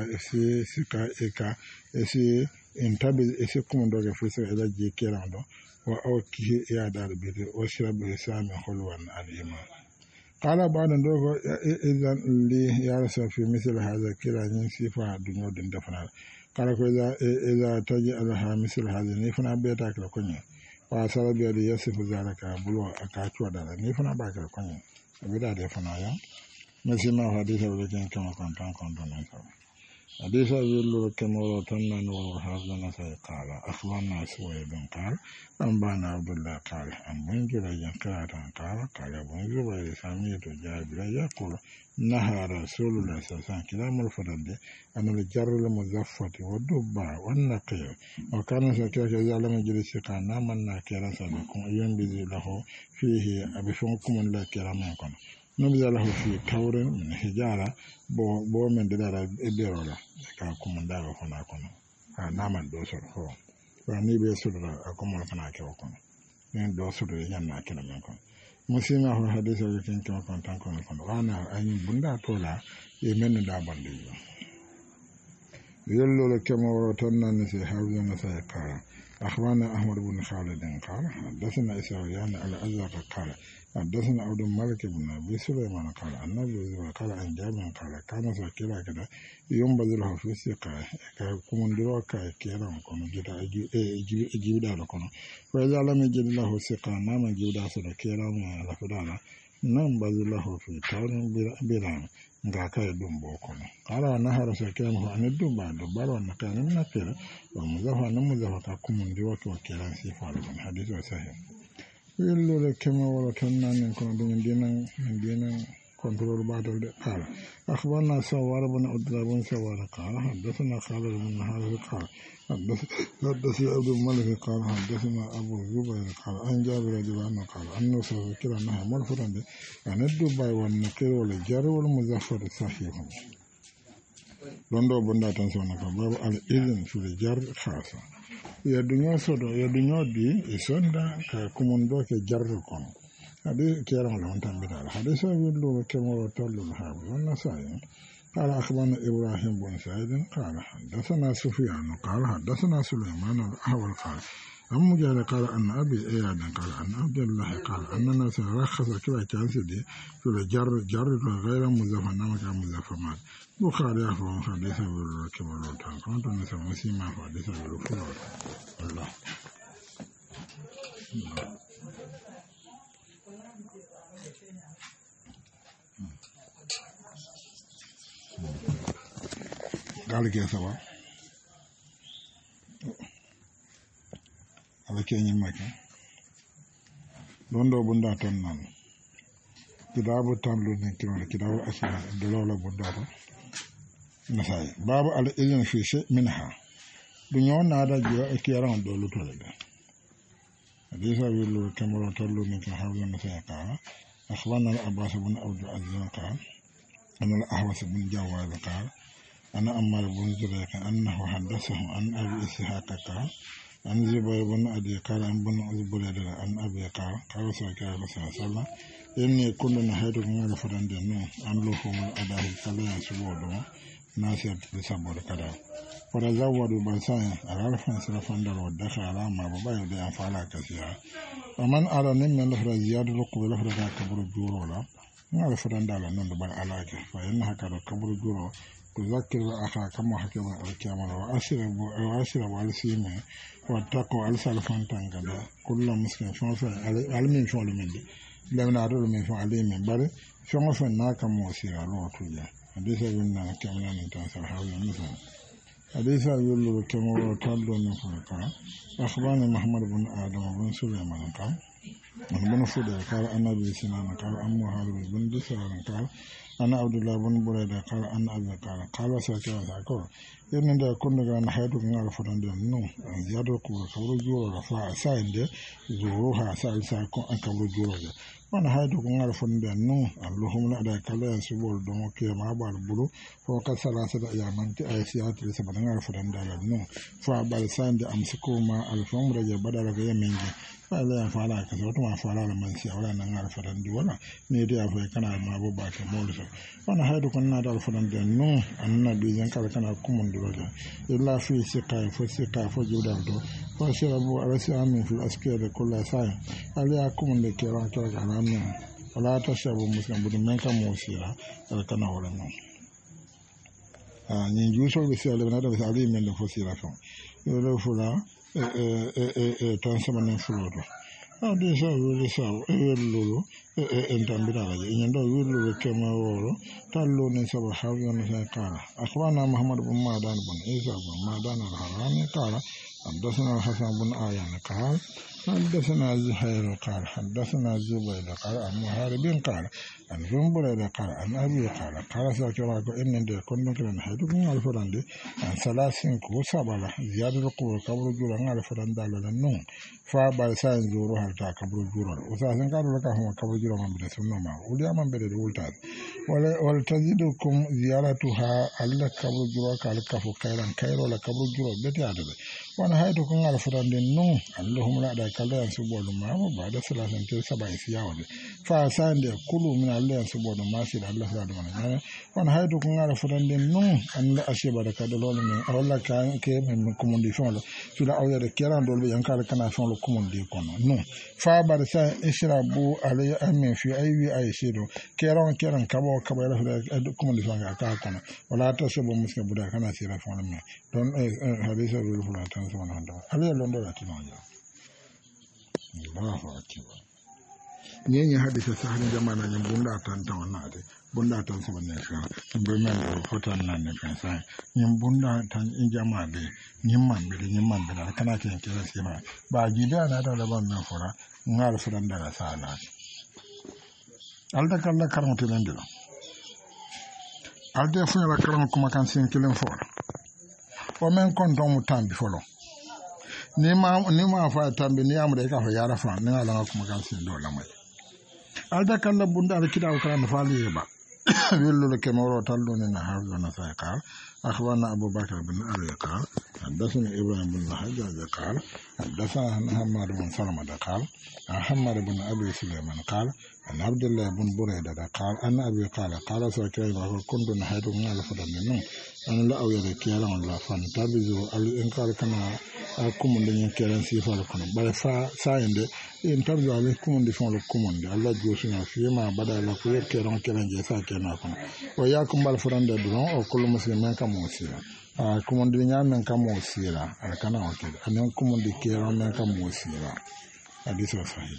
سكائك انتبذ كم دوغ في سكائك إلى جيكيران دو وأوكيه إعداد بيت وشرب سامي خلوان الإيمان قال بعد دوغ إذن لي يارسل في مثل هذا كلا ينسيفا دنيو دن دفنال قال إذا تجعلها مثل هذا نفنا بيتاك لكنيا وأصلا بيدي يصف ذلك بلو أكاتوا دالا نفنا باك لكنيا بدا دفنا يا مسيما حديث ولكن كما كنتم نسوا حديث يقول كما روتنا نور حافظ نسي قال أخبرنا سويد قال أنبانا عبد الله قال أن بنجر قال بنجر سامية جابر يقول نهى رسول الله صلى الله عليه وسلم كلام الفرد أن الجر المزفة والدباء والنقير وكان سكيك إذا لم يجد سكانا من ناكيرا سبكم ينبذي له فيه أبفنكم الله كلامكم نبذل له في تور من حجارة بو من دلالة إبيرولا كاكم دارو فنا كنا نامن دوسر هو واني بيسر أكم فنا كيوكم من دوسر يجانا كنا منكم مسلم هو حديث وكين كما كنتم كنا وانا أي بندا تولا يمن دابن ديو يلو لكما ورطنا نسي حوزا نسي قال أخوانا أحمد بن خالد قال حدثنا إسرائيل على أزاق قال حدثنا عبد الملك بن ابي سليمان قال النبي قال عن جابر قال كان سكيلا كده ينبذ له في سقاء كومندرو كاي كيران كون جدا اجيبدا لكون فاذا لم يجد له سقاء ما جيدا سدا كيران على فدانا ننبذ له في تور بيران ngaka dum bokono qala nahara sakiran ho anedum ba do baro nakana nakira wa muzafa ka kumundiro to kiran sifalo hadith sahih يلو كما ورثنا نكون دينا كنترول بعد قال أخبرنا سوار بن عبد الله بن سوار قال حدثنا خالد بن نهار قال حدثنا عبد الملك قال حدثنا أبو الزبير قال أن جابر رضي الله عنه قال أنه سذكر أنها مرفوعا عن الدباء والنكير والجار والمزفر صحيح لندو بندا تنسونا باب الإذن في الجار خاصة ya dunyo di isonda ka kumundo ke jarru kono hadi kiran lon tambira hadisa yullu kemo tollu habu wala sai قال أخبرنا إبراهيم بن سعيد قال حدثنا سفيان قال حدثنا سليمان الأحول قال أم مجاهد قال أن أبي إياد قال أن عبد الله قال أن الناس رخص كلا كاسدي في الجر غير مزفر نمك مزفرات بخاري أخبر حديث بالكبر والتان كنت نسى مسيما حديث بالفلور الله قال كيف سوا على كيني مكة لوندو بندا تنان كتاب تاملو نكيرو كتاب أسماء دلولا بندا نساي باب على إذن في شيء منها دنيا نادا جوا كيران دولو تولدا حديث أبي كمرو تولو نكير حول نساي قال أخبرنا العباس بن عبد العزيز قال أن الأحوص بن جواد قال أنا أمر بن زريق أنه حدثه عن أبي إسحاق قال عن زبير بن أبي قال عن بن زبير عن أبي قال صلى الله عليه وسلم inni kullu na haydu ngala fadande no an lo ko mun adahi kala ya subodo nasir bi sabor kada wala zawadu balsan ala fan sira fandal wa dakhala ma baba yode an fala kasiya aman ala nim men la ziyadu ko la fada kaburu juro la ngala fadanda la non do bar alaake fa inna hakado kaburu juro تذكر الأخا كما حكم الكامل وأشرب والسيمة واتقوا ألسال فانتان كذا كل مسلم شوفا علمين شو علمين دي لم نعرض من شو علمين بل شوفا ناكا موسيرا لو تجا حديث بنا كاملا نتنسى حاول مثلا حديث يقول كما وتعلو نفرقا أخبرنا محمد بن آدم بن سليمان قال بن فدر قال أنا بسنان قال أمو هارب بن دسران قال أنا عبد الله بن بريدة قال أنا أبي قال ساكا ساكو إن ده كنا كان حياتك نعرف فرند نو زيادة كورة كورة جورة رفع سايند زوروها سال ساكو أن كورة جورة وانا حياتك نعرف فرند نو اللهم لا ده كلا سبول دمو كي ما بالبلو فوق ثلاثة أيام أنت أيسيات لسبب نعرف فرند نو فبال سايند أمسكو ما الفم رجع بدل كي منجي فلا فلا كذا ما فلا لما نسي ولا نعرف فرند ولا نيدي أفضل كنا ما بباك مولف وانا حياتك نعرف فرند نو أن بيجان كنا كمون دروجا إلا في سقاء فسقاء فجودة فشربوا أرسام في الأسكير كل ساعة عليها كمون لكيران كيران على ولا تشربوا مسلم بدون منك موسيرا كنا ولا نو نيجوسو بسيالي بنادم بسالي من الفسيرا فهم يقولوا فلا تنسمنا فلوتو adisa wili saw lulu entambira laje nyando wili kema woro tallo ne sabo hawiyo ne kala akhwana muhammad bin madan bin isa bin madan al-harani kala حدثنا الحسن بن آيان قال حدثنا زهير قال حدثنا زبيد قال عن محارب قال عن جنبريد قال عن أبي قال سأكراك إن دي كنا كنا حيثكم على الفرندي عن ثلاثين كوسابة زيادة القوة قبل جورا على الفرندى للنوم فابال ساين زوروها تا قبل جورا وساسن قالوا لك هم قبل جورا من بدأ سنوما وليا من بدأ الولتاد ولتزيدكم زيارتها على قبل جورا قال كفو كيران كيرو لقبل جورا بيتي عدد وانا حيثكم على الفرندي النوم اللهم لا دا كلا ينسبوا ما بعد ثلاثين كوسابة سياوة فساين دي كلوا من الله سبحانه ما شاء الله لا دمنا وانا هيدو كنا رفضان نو ان لا اشي بركه دول من اولا كان كي من كوموندي فون سولا او يد كيران دول ينكار كنا فون لو كوموندي كون نو فبار سا اشربوا علي امين في اي شيء كيران كبو لا كوموندي فون كا كون ولا تسبوا مسك بدا كنا سيرا فون من دون حديث رسول الله صلى الله عليه وسلم علي لوندو لاتينو الله اكبر nyenye hadisa sahani jamana nyembunda atanta wanade bunda atansa banesha mbemendo fotan nane pensa nyembunda tan injamade nyemmambele kana kenkela sema ba gida na da laban na fora ngal furan daga sala alda kala karamto lendelo alda funya karam kuma kan sin kilen fora o men konton mu tambi folo ni ma fa tambi ni amre ka fa yara fa ni ala kuma kan sin do lamai alda kala bunda ala kitabu kana fali ba willu ke mawro tallo ne na harzo na sai qal akhbarana abu bakr bin abi qal hadathana ibrahim bin hajjaj qal hadathana hamad bin salama qal ahmad bin abi sulaiman qal an abdullah bin burayda qal an abi qala sakay wa kuntu nahaytu ngala fadan no an la awya ke yaran la fan tabizu al inkar kana kumunde nyen keren sifal kono bare fa sayende en tabizu al kumunde fon lo kumunde alla josina fima bada la ko yer keren je sa kena kono o yakum bal furande duron o kullu muslimin kam osira kumunde nyamen kam osira al kana o ke anen kumunde keren men kam osira hadith sahih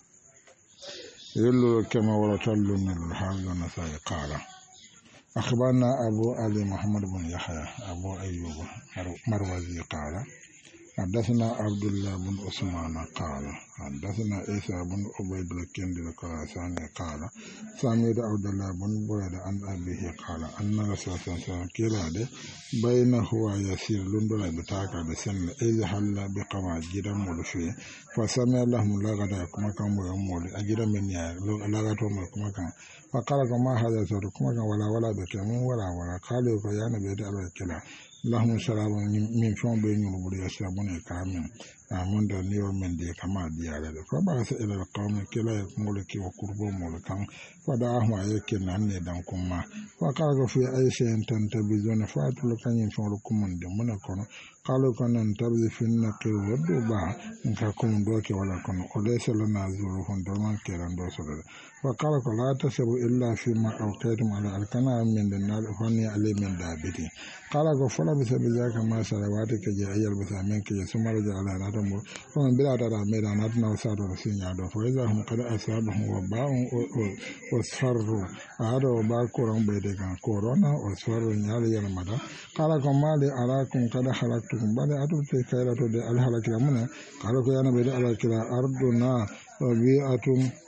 يقول كما ورطل من الحال ونسائي قال أخبرنا أبو علي محمد بن يحيى أبو أيوب مروزي قال حدثنا عبد الله بن عثمان قال حدثنا عيسى بن عبيد الكندي الخراساني قال سمعت عبد الله بن بريدة عن أبيه قال أن رسول الله صلى الله عليه وسلم بينه ويسير لندن بتاعك بسن إذا حل بقما جدا مولفي فسمع لهم لغدا كما كان مولي أجدا من لغدا كما كان فقال ما هذا سر كما كان ولا بكم ولا قالوا فيا نبي على الكلام lahum sharabun min fon be nyum buri yashabuna kamin amun da niyo men de kama diyare da fa ba sa ila qawmi kila mulki wa qurbu mulkan fa da ahma yake nan ne dan kuma fa kaga fi aisha tan tabizuna fa tul kan yin fon rukumun de mun kono qalu kanan tabzi fi naqir wadu ba in ka kuma doke wala kono o laysa lana zuruhun do man keran do so fa qala ko la tasabu illa fi ma awqatum ala alkana min dinar fani alay min dabiti qala ko fala bi sabi zaka ma salawati ke je ayal bisa men ke sumar ja ala na tambo ko bila da me da na na sa do sinya do fa iza hum qad asabahum wa ba'un wa sarru ado ba koran be de kan corona wa sarru nyali yal mada qala ko mali arakum qad halaktum bale atu te kayra to de al halakira mun qala ko yana be de al halakira arduna وبيئة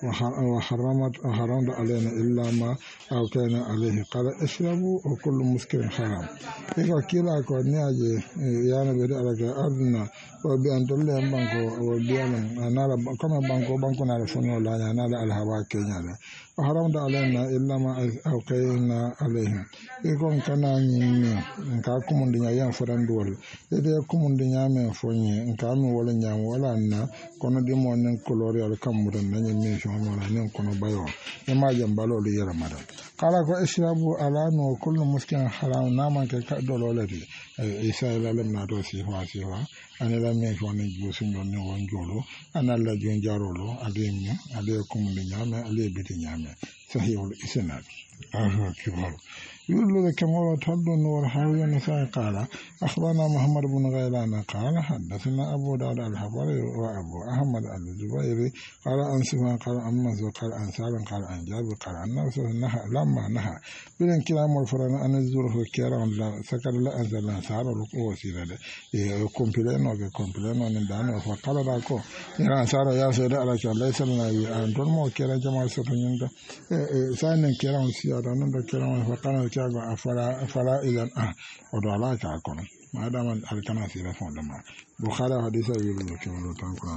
وحرمت علينا إلا ما أوكينا عليه قال اشربوا وكل مسكر حرام إذا كلا كوني أجي يعني بدي على أرضنا وبيئة تولي بانكو وبيئة نالا كما بانكو نالا فنو لا نالا الهواء كينيا وحرمت علينا إلا ما أوكينا عليهم إذا كان نيني نكا كومون دنيا يان فران دول إذا كومون دنيا من فوني نكا مي ولا نيام ولا نا كونو دي مو نن كولوري kamudan nan yin shi wannan nan kono bayo e ma jambalo le yara mada kala ko ishrabu ala no kullu muskin haram naman ke ka dolo lati isa lalam na do si fa anela me ko ne jusun don ne won jolo analla jon jarolo adenya ade kumun nyame ale biti nyame sahihul isnad kibar يقول لك كما تبدو نور حاوي نساء قال أخبرنا محمد بن غيلان قال حدثنا أبو داود الحبري وأبو أحمد الزبيري قال عن سفيان قال عن منصور قال عن سالم قال عن جابر قال عن نفسه نهى لما نهى بين كلام الفرن أن الزور في كيران لا سكر لا أنزل سار القوة سيرة كومبلين أو كومبلين أن دانه فقال راكو إن سار يا سيد على كلا ليس لنا أن ترمو كيران جماعة سفيان سان كيران سيارة نند كيران فقال كاغو افلا اذا ودولا كاكون ما دام الكنا سيره فون دما بخاري حديث يقول كما كان قران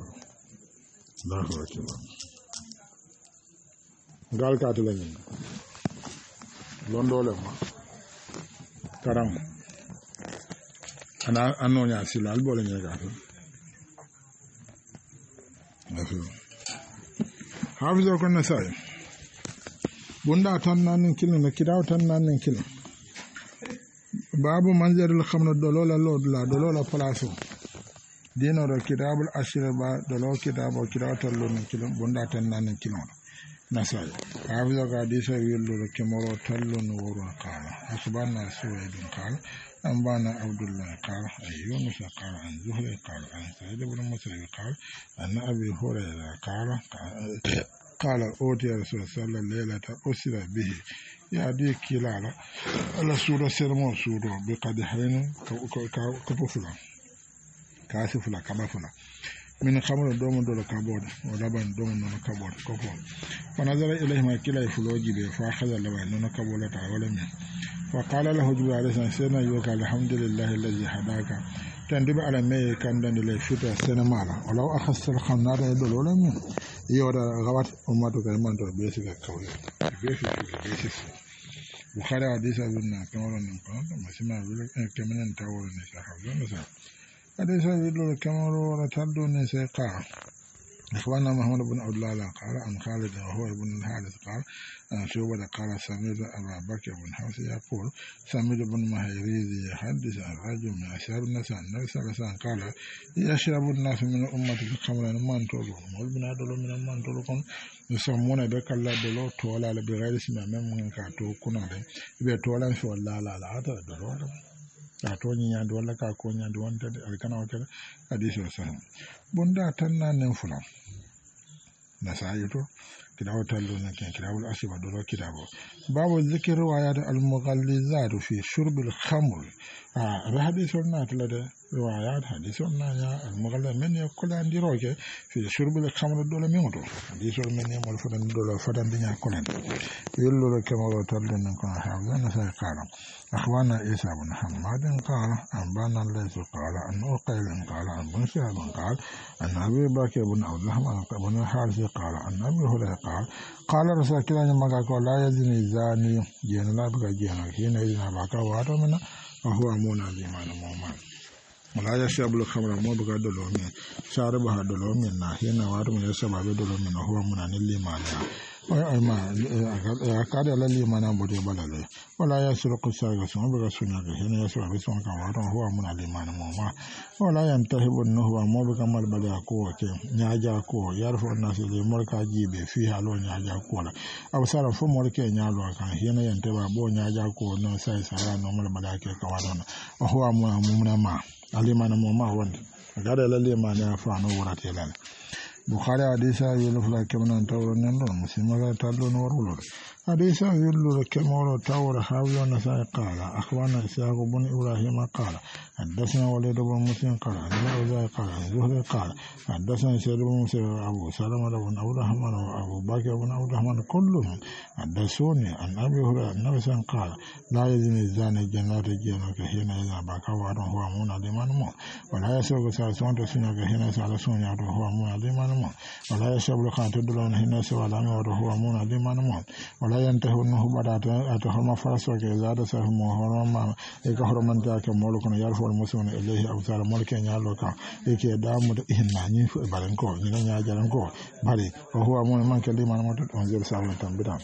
الله اكبر قال كاتلين لوندو لما كرام انا انو نيا سيلا البول نيا كاتو حافظ كنا ساي bunda tan nanin kilin na kidaw tan nanin kilin babu manzaril khamna dolola palaso dino ro kidabul ashira ba dolo kidabo kidaw tan lon kilin bunda tan nanin kilin nasai hafiza ga disa yillu ro kemoro tallon woro qala asbana suwaidin qala أنبانا عبد الله قال يونس قال عن زهري قال عن سعيد بن مسيب قال أن أبي هريرة قال أوتي رسول الله صلى الله عليه وسلم أسر به يا دي كلالا على سورة سرمون سورة بقدحين كفلا كاسفلا كبفلا من خمر دوم دول كابود ولبن دوم دول كابود كفو فنظر إليهما كلا يفلوجي به فأخذ اللبن دول كابود تعالى منه فقال له جبريل عليه السلام سيدنا يوكا الحمد لله الذي هداك تندب على مي كان دن لي فتا سنمالا ولو أخذت الخمر يدل ولا من يورا غوات أمتك من دول بيسك كوي بيسك بخاري حديث أبونا كمالا نقول ما سمع بلك كمنا نتاول نساء حفظون نساء حديث أبونا كمالا ورتلدو نساء قاع إخوانا محمد بن عبد الله قال عن خالد وهو ابن الحارث قال شعبة قال سمعت أبا بكر بن حفص يقول سمعت بن مهيريز يحدث عن رجل من أشهر الناس عن النبي صلى الله عليه وسلم قال يشرب الناس من أمة الخمر من تولهم والبنا دولو من من تولكم يسمون بك الله دولو تولا بغير اسم من كاتو كنا بي تولا في والله لا هذا دولو to nyandi walla ka ko nyandi wonta alkana wakala hadisi wasallam bunda tanna nen fulam nasayito kidawo tallo na ken kidawo asiba dolo kidawo babu zikr riwayat al mughallizat fi shurb al khamr hadisi na tlade riwayat hadisi na ya al mughallaz men yakul andiroke fi shurb al khamr dolo mimoto hadisi men yamol fadan dolo fadan dinya kolen yello kemoro tallo na ko hawla na sa qala أخوانا عيسى بن حماد قال أنبانا الليث قال أن أقيل قال أن بن شهاب قال أن أبي بكر بن عبد الرحمن بن الحارث قال أن أبي هريرة قال رسول الله ما قال لا يزني زاني جين لا بقى جين حين يزني بقى واتو من وهو أمون الإيمان مومان ولا يشرب الخمر مو بقى دلومين شاربها دلومين هنا وارم يشرب دلومين وهو من الإيمان akade la li mana bode balale wala yasruqu sarqasun bi rasulika hina yasruqu sun ka wa huwa mun aliman mama wala yantahibu huwa mo bi kamal bala ko ke nyaaja ko yarfu an-nas li mulka jibe fi halo nyaaja ko la absara fu mulke nyaalo kan hina yantaba bo nyaaja ko no sai sara no mal bala ke ka wa don huwa mun ma aliman mama wanda akade la li mana fa no warate lan Bukhari hadisa yulufla kemna tawro nendo musima tallo no warulor hadisa yullu kemoro tawro hawiyo na sa qala akhwana ishaq ibn ibrahim qala حدثنا وليد بن مسلم قال عن أوزاعي قال عن زهري قال حدثنا سيد بن مسلم أبو سلمة بن عبد الرحمن وأبو بكر بن عبد الرحمن كلهم حدثوني عن أبي هريرة النبي صلى الله عليه وسلم قال لا يزني الزاني جنات الجنة حين إذا بكى وعد هو مون لمن موت ولا يسرق سالسون تسنى حين سالسون يعد هو مون لمن موت ولا يشرب الخمر دلون حين سوى لم يعد هو مون لمن موت ولا ينتهي أنه بدأ أتهم فرسك إذا دسهم وهرم إكهرم من ذاك مولك يرفع المسلمون إليه أبصار ملك يالو كان يكي دامو إهناني بارنكو ينانيا جارنكو باري وهو من كلمة موت أنزل سالون تنبدان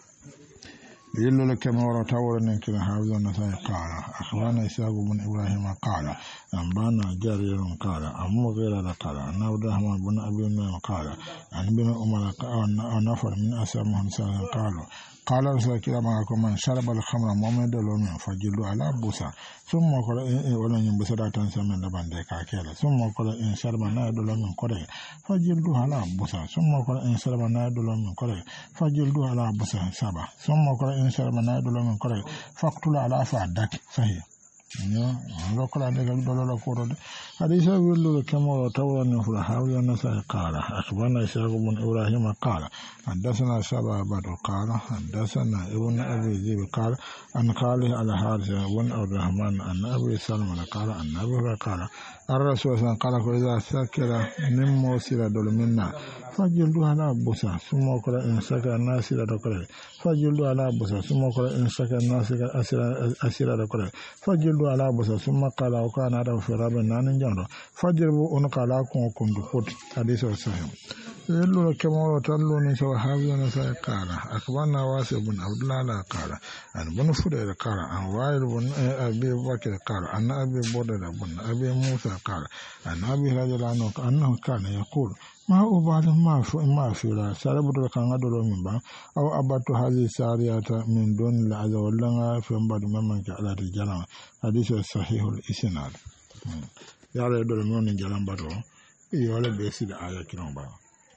يلو لك مورا تاور نكنا حافظ النسائي قال أخوانا إسحاق بن إبراهيم قال أنبانا جرير قال أمو غير قال أن عبد الرحمن بن أبي نعيم قال أن ابن عمر نفر من أسامهم سالم قال رسول الله معكم من شرب الخمر مؤمن دلومين فجلوا على بوسا ثم قال ولن ينبسط تنسى من لبن ديكا كيلا ثم قال إن شرب نايد دلومين قرأ فجلوا على بوسا ثم قال إن شرب نايد دلومين قرأ فجلوا على بوسا سبع ثم قال إن شرب نايد دلومين قرأ فاقتل على فعدك صحيح لوكلا دغال دولو كورو حديث يقول كما تورن في الحاوي النسائي قال أخبرنا إسحاق بن إبراهيم قال حدثنا شعبة بدر قال حدثنا ابن أبي ذئب قال عن خالد على حارث بن عبد الرحمن عن أبي سلمة قال عن أبي هريرة قال الرسول صلى الله عليه وسلم قال إذا سكر نمو سيرة دول منا فجلدوا على بوسا ثم قال إن سكر ناسيرة دكرة فجلدوا على بوسا ثم قال إن سكر ناسيرة أسيرة دكرة فجلدوا على بوسا ثم قال وكان هذا في رب نان جانو فجلبوا أن قال كون دكوت حديث صحيح يلو كما تلو نسوا حاوي نسوا قال أخبرنا واسع بن عبد الله قال عن بن فدير قال عن وائل بن أبي بكر قال عن أبي بردة بن أبي موسى قال عن أبي رجل عنه أنه كان يقول ما أبعد ما في لا سارب كان غدر من با أو أبعد هذه السارية من دون الله عز وجل في بعض ممن على الرجال حديث صحيح الإسناد يا رب من جلام بدو يولا بيسيد آية كلام با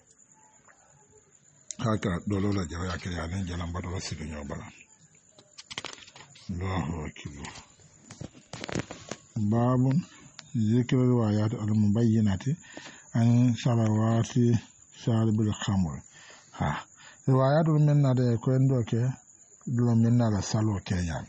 haka dole la jawa yake ya nan jalan badala sidu nyobala Allahu akbar babun zikr riwayat al-mubayyinati an salawati sharbil khamr ha riwayat minna de ko endoke do minna la salo kenya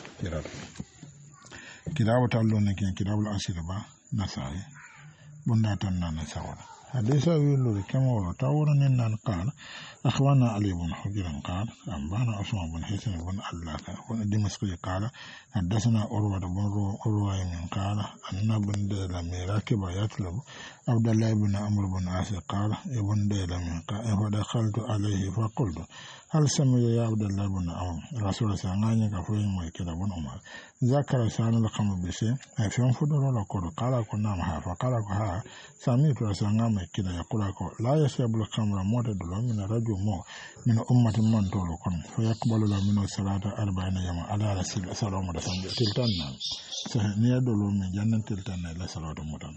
kitabu tallo ne ken kitabu al-asir ba nasai bunda tan nan sawara حديث يقول كما ورطاورا إننا قال أخوانا علي بن حجر قال أنبانا عثمان بن حسن بن الله والدمشقي قال حدثنا أروى بن رويم قال أن ابن ديلم راكب يطلب عبد الله بن عمرو بن عاص قال ابن ديلم قال فدخلت عليه فقلت هل سمع يا عبد الله بن عمرو رسول الله صلى الله عليه وسلم وكذا بن عمر ذكر سان الخمر بشيء فيهم فدر لقول قال كنا معها فقال ها سمعت رسول الله كذا يقول لا يشرب الخمر موت دلو من رجل مو من أمة من تولكم فيقبل له من الصلاة 40 يوما على رسول الله صلى الله عليه وسلم تلتنا سهنيا دلو من جنة تلتنا إلى صلاة مدن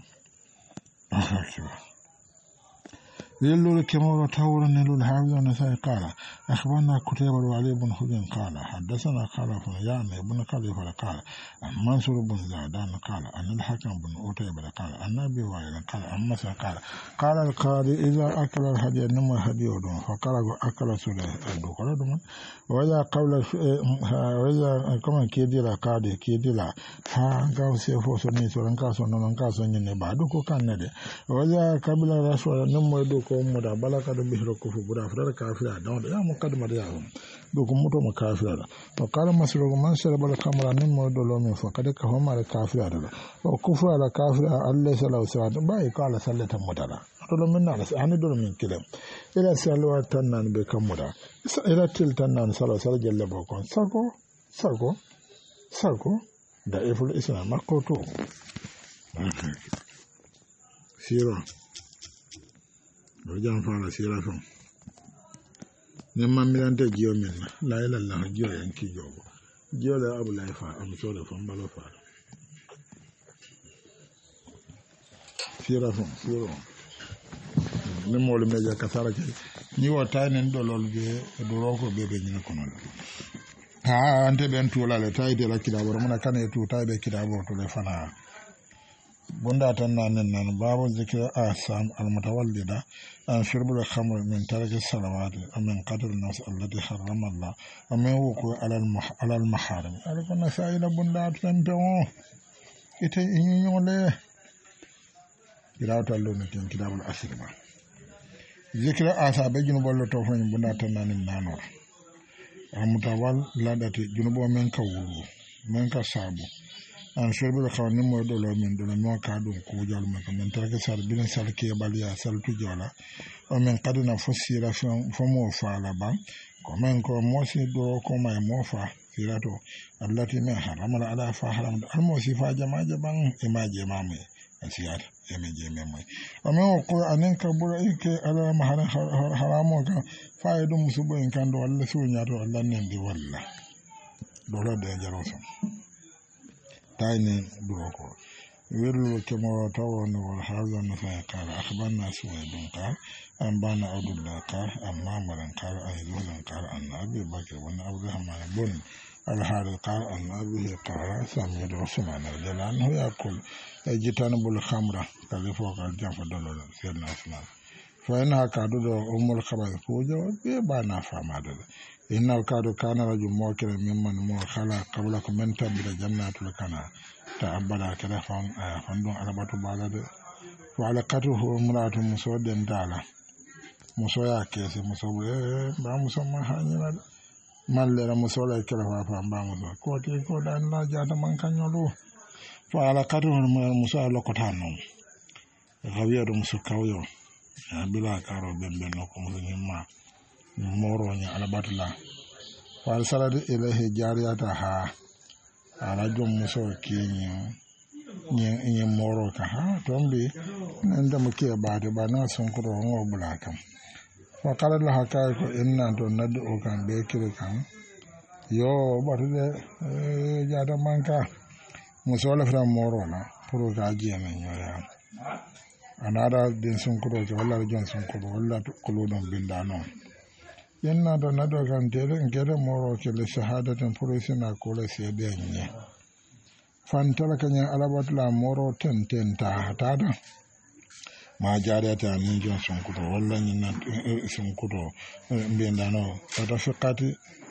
يلو كما تاور نلو الحافظ النسائي قال أخبرنا كتيبة وعلي بن حجر قال حدثنا خلف يعني بن خليفة قال منصور بن زادان قال أن الحكم بن أتيبة قال أن أبي وائل قال أما قال قال القاضي إذا أكل الهدي نمو الهدي ودون فقال أكل سوله الدكرة دون وإذا قبل وإذا كما كيدلا قاضي كيدلا ها قاو سيفو سني سورن كاسو نون كاسو ني بعدو كان ندي وإذا قبل رسول نمو ko muda bala ka do bihro ko fu buda fara kafira da ya mukaddama da ya do ko muto mo kafira da to kala masro ko man sala bala kamara nin mo do lo min fa kada ka homa da kafira da o kufu ala kafira Allah sallallahu alaihi wasallam bai kala sallatan mutala to lo min na ani do min kilam ila salwa tan nan be kan muda ila til tan nan sallallahu alaihi wasallam jelle bo kon sago da iful islam makoto sira do jam fara sira fam ne mamirante jiyo min la ila la jiyo yanki jogo jiyo la abu laifa am so da fam balo fa sira fam sira ne mo le meja kasara ke ni wata nen do lol be do roko be be nyina kono ha ante ben tula le tayde la kida bor mona kane tu tayde kida bor to le fana bunda tan nan babu zikr asam al mutawallida an shurbul khamr min tarki salawat amin qadr nas allati harrama Allah amin wuku ala al maharim alfa saila bunda tan to ite nyole kida to lo ne tin kida bul asirma zikr asa be junu bollo to fon bunda tan nanor amutawal ladati junubo men ka wulu men ka sabu an shirbu ka ni mo do lo min do no ka dum ko jol men men tarke sal bin sal ke baliya sal tu jola o men kaduna fosira fo mo fa la ban ko men ko mo si do ko may mo fa firato allati ma harama ala fa haram al mo si fa jama jaban e ma je mame asiyat e me je meme o men ko anen ka bura ke ala ma haramo ka faydu musubo en kando walla so nyaato Allah nendi walla dole de jaroso tayni buroko wirlu kemo tawo no wal hazan fa qala akhbarna suwaydun qala an bana abdullah qala amma maran qala ayyuhan qala an abi bakr wa abdurrahman bun al harith qala an abi qala sami rasulana jalan hu yakul jitanbul khamra kalifo kal jafa dolol sirna asma فإنها كادو أم الخبر فوجا بيبانا فما دل إن الكادو كان رجل موكل ممن مو خلا قبلكم من تبدأ جنات لكنا تعبدا كده فندون على باتو بالد وعلقته امرأة مسود دالا مسويا كيسي مسوي با مسوما هانينا من لرا مسولا كده فا مسو كوتي كودا لا جاتا من كانيولو فعلقته مسويا لوكتانو غوير مسكاويو bila karo bembe no ko nyima moro nya ala batla wal salade ilahi jariyata ha ala jom muso kinyi nye moro ka ha tombi nanda muke baade bana son ko ngo bulakam wa kala la hakay ko inna to nadu o kan be kire kan yo batude jada manka muso la fra moro na puro ga jeme nyoya anada din sun kuro je walla jon sun kuro walla kulo don bindano yenna do nado kan tere ngere moro ke le shahadatin purosina ko le sebe nye fantala kanya alabat la moro ten ta tada ma jariyata min jon sun kuro walla nyina sun kuro bindano tata fiqati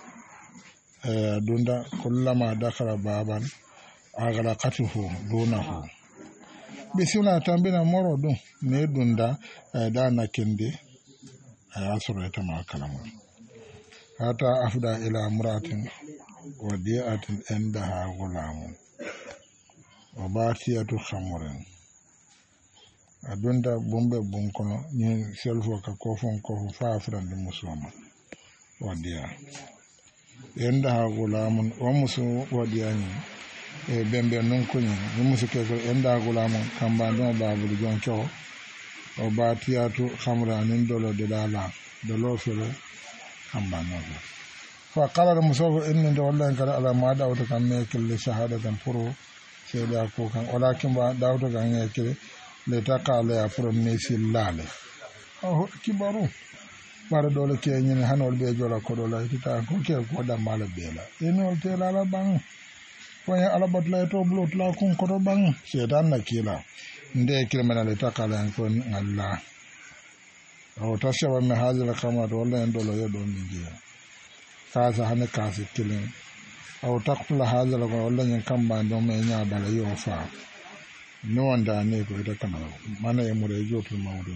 dunda kullama dakhala baban aghlaqatuhu dunahu bisila tambina moro dum ne dunda dana kende asura ta makalamu hata afda ila muratin wa diatin indaha gulamu wa batiyatu khamrin adunda bombe bonkono ni selfo ka kofon ko fa afran de muslima wa dia indaha gulamun wa musu wa diani e bembe non ko ni musuke ko enda gulamo kamba don babul jonko o batiyatu khamranin dolo de dala dolo fere kamba no fa qala musawu inni do wallahi kala ala ma dawto kam me kille shahadatan furu seeda ko kan walakin ba dawto kan ngeke le taqala ya furu mesilale o kibaru bara dole ke nyine hanol be jola ko do la tita ko ke ko da mala bela enol te la bang waya alabat la to blot la kun ko bang sedan na kila nde kirmana le takala en kon Allah o tashawa me hazira kama to wala en dolo yedo mingiya kaza hane kaza kilin o takfula hazira ko wala en kamba do me nya bala yo fa no wanda ne ko ita kana mana e mure jotul mawdu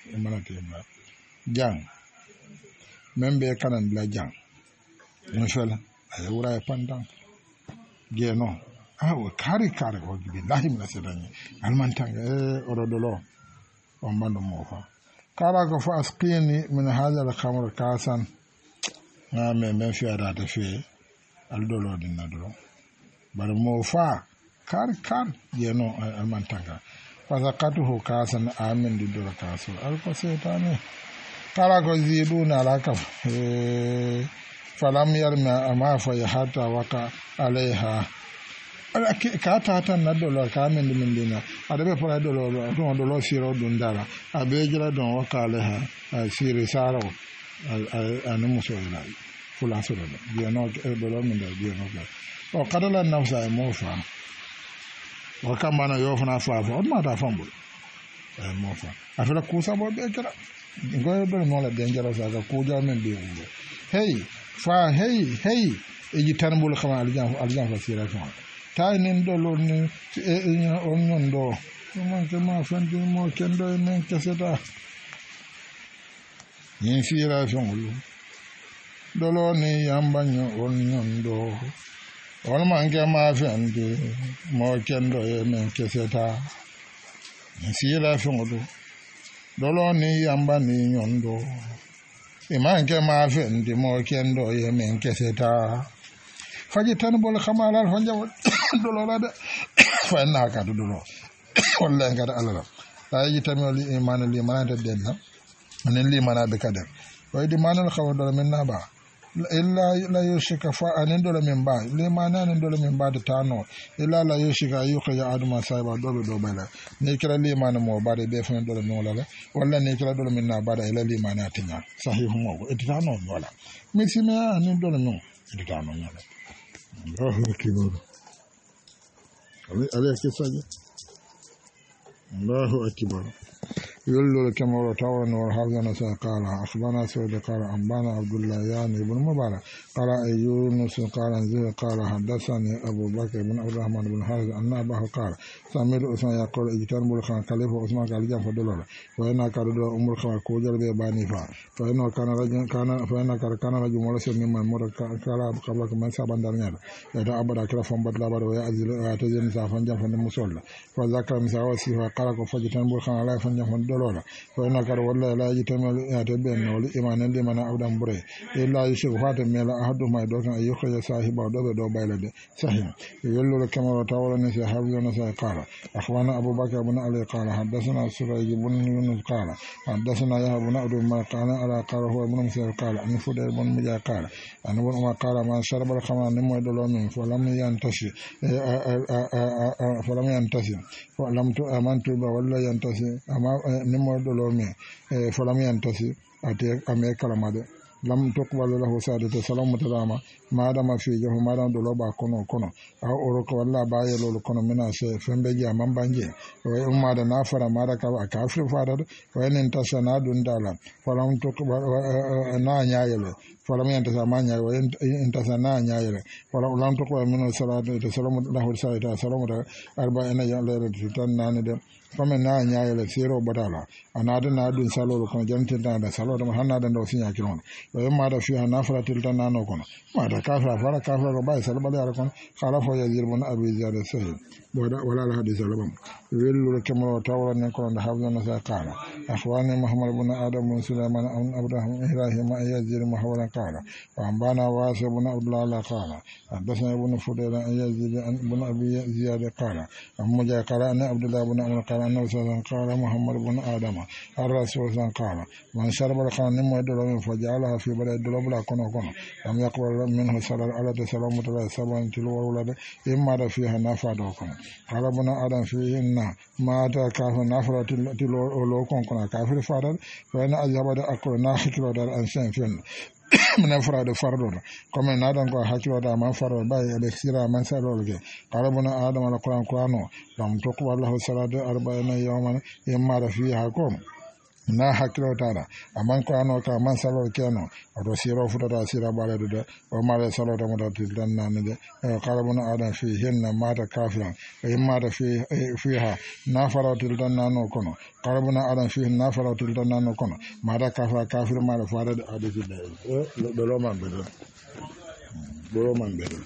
mana temba jang membe kanan la jang no fela ay wura e pandan geno awo kari o billahi min asidani almantanga oro dolo on bando mo fa kala ko fa asqini min hadha al-khamr kasan na men fi ada ta fi al dolo din na dolo bar mo fa kari geno almantanga fa zakatuhu kasan amin di dolo kaso al ko setane kala ko ziduna alaka falam yarma ama fa hatta waka alaiha ka ta na dolo ka min dina adabe fara dolo don dolo siro dun dara abe jira don waka alaiha sire saro anu muso ila fula soro dia no dolo min da dia no o kadala nafsa mo fa wa kambana yo fana fa ma ta fambu mo fa afela kusa bo be kira ngoy do no la denjaro sa ka ko ja men be wulo hey e tan bol xama aljan fa sira fa tay nen do lo ni on non do man ke ma fandi mo kendo men keseta ni sira fa wulo do lo ni yambanyo on non do on man ke ma fandi mo kendo men keseta ni sira fa wulo dolo ni yamba ni nyondo imanke ma fe ndi mo kendo ye men keseta faji tan bol khamala ho jaw dolo la de fa na ka dolo walla ngada alala la yi tamoli iman li manata denna anen li manade kadem way di manal khaw dolo men na ba illa la yushika fa anen dolo men ba le manane dolo men ba de tano illa la yushika yuqa ya aduma sayba do bala ni kira li man mo ba de defan dolo no la wala ni kira dolo men na ba da ila li manati nya sahih mo ko etano wala misime anen dolo no etano nya Allahu akbar ale kesaje Allahu akbar يقول كما روى نور حافظنا قال أخبرنا سعود قال أنبانا عبد الله يعني بن مبارك قال يونس قال زيد قال حدثني أبو بكر بن عبد الرحمن بن حارث أن أباه قال سمعت عثمان يقول اجتنبوا الخمر خليفة عثمان قال جنب دولار وإن كان أم الخمر كوجل بباني فا فإنه كان رجل مولس ممن مر قال قبل من سبان دارنيا يدا أبدا كلا فنبت لابد ويعزل ويعتزل مسافا جنب المسؤول فذكر مساوى سيفا قال فاجتنبوا الخمر لا فنجنب dolola fa ina kar walla la yitamal ya tabben wal imanan de mana awdan bure illa yushu fata mela ahadu ma do kan ayyuka ya sahiba do baylade sahih yello kama tawala ne sa habyo na sa qala akhwana abu bakr ibn ali qala hadathana surayj ibn yunus qala hadathana ya ibn abd ma qala ala qala huwa ibn musir qala an fudayl ibn mujah qala an ibn umar qala man sharaba al khamra nimo dolo min fa lam yantashi fa lam tu amantu ba walla yantashi ama nimo dolo me falam yantasi ate ame kalamade lam tuqbalu lahu sadatu salamu talama madama fi jahu madama dolo ba kono aw oro ko walla ba yelo kono mina se fembe ja mambanje way umma da nafara mara ka kafir fadar way nen tasana dun dala falam tuqbalu na nyaayele falam yantasa ma nyaay way intasana nyaayele falam lam tuqbalu min salatu salamu lahu sadatu salamu arba'ina ya lere tan nani de comme na nyaayele sero badala anada na dun salo ko jante da salo da hanna da ndo sinya kilon way ma da fi hana fara tilta nano kono ma da kafra ko bay salo bale ala kon khala fo yazir bon abi ziyad sahih boda wala la hadith albam wellu kemo tawra ne ko da hawna na sa qala akhwani muhammad ibn adam bin sulaiman an abraham ibrahim yazir muhawala qala wa ambana wasi ibn abdullah qala hadathana ibn fudayl yazid an ibn abi ziyad qala amma ja qala an abdullah ibn amr qala annahu qala muhammad ibn adam الرسول صلى الله عليه وسلم من شرب الخمر نمو يدلو فجعلها في بلد دلو بلا كنو لم يقبل منه صلى الله عليه وسلم سبعا تلو ولد إما فيها نافع دوكم قال ابن آدم فيهن ما أتى كافر نافع تلو ولوكم كنا كافر فارد فإن أجاب أكل ناخك ودار أنسان فين من أفراد فرد كما نادن كو حكيو دا ما فرد باي الكثير من سالولك قال ابن آدم على القرآن لم تقبل له صلاة 40 يوما إما فيها كم na hakkilo tara aman ko ano ka man salo keno oto siro futata sira bale de o mare salo to mota tildan nan de qalbuna adam fi hinna mata kafiran e mata fiha na fara tildan nan kono qalbuna adam fi na fara tildan nan kono mata kafir mara fara de ade de do lo man be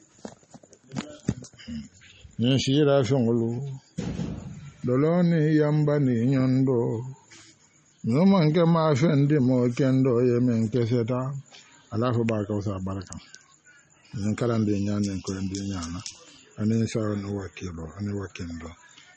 ni sira fongolu doloni yamba ni nyondo no manke ma fendi mo kendo ye men keseta ala fo ba ka sa baraka en kalande nyanen ko ndi nyana anen sa no wakilo anen wakendo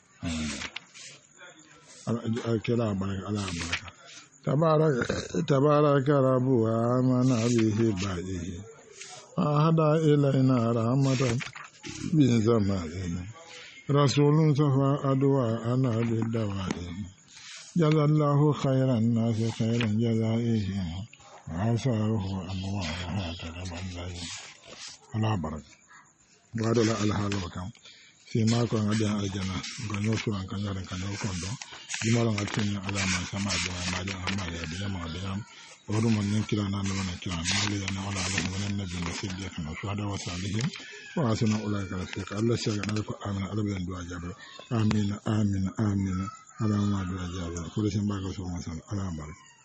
ala kila baraka ala baraka tabaraka rabbu amana bihi ba'i ahada ilaina rahmatan bin zamani rasulun safa adwa ana bidawa'i جزا الله خير الناس خيرا جزائه وعساه أنواعها تتبلغ على بركة وعد لا الحال وكم فيما كان عندنا الجنة كان يوسف كان يرى كان يكون دو جمال عتين على ما سمع جمال ما جاء ما جاء بينما بينام ورم من كلا نان من كلا ما لي أنا ولا على من النبي نسيب كان شهادة وصالحين وعسنا أولئك رفيق الله سيجعل لكم آمين على بين دعاء جابر آمين آمين آمين ala ma do ajaba ko le semba ko so ma san ala bar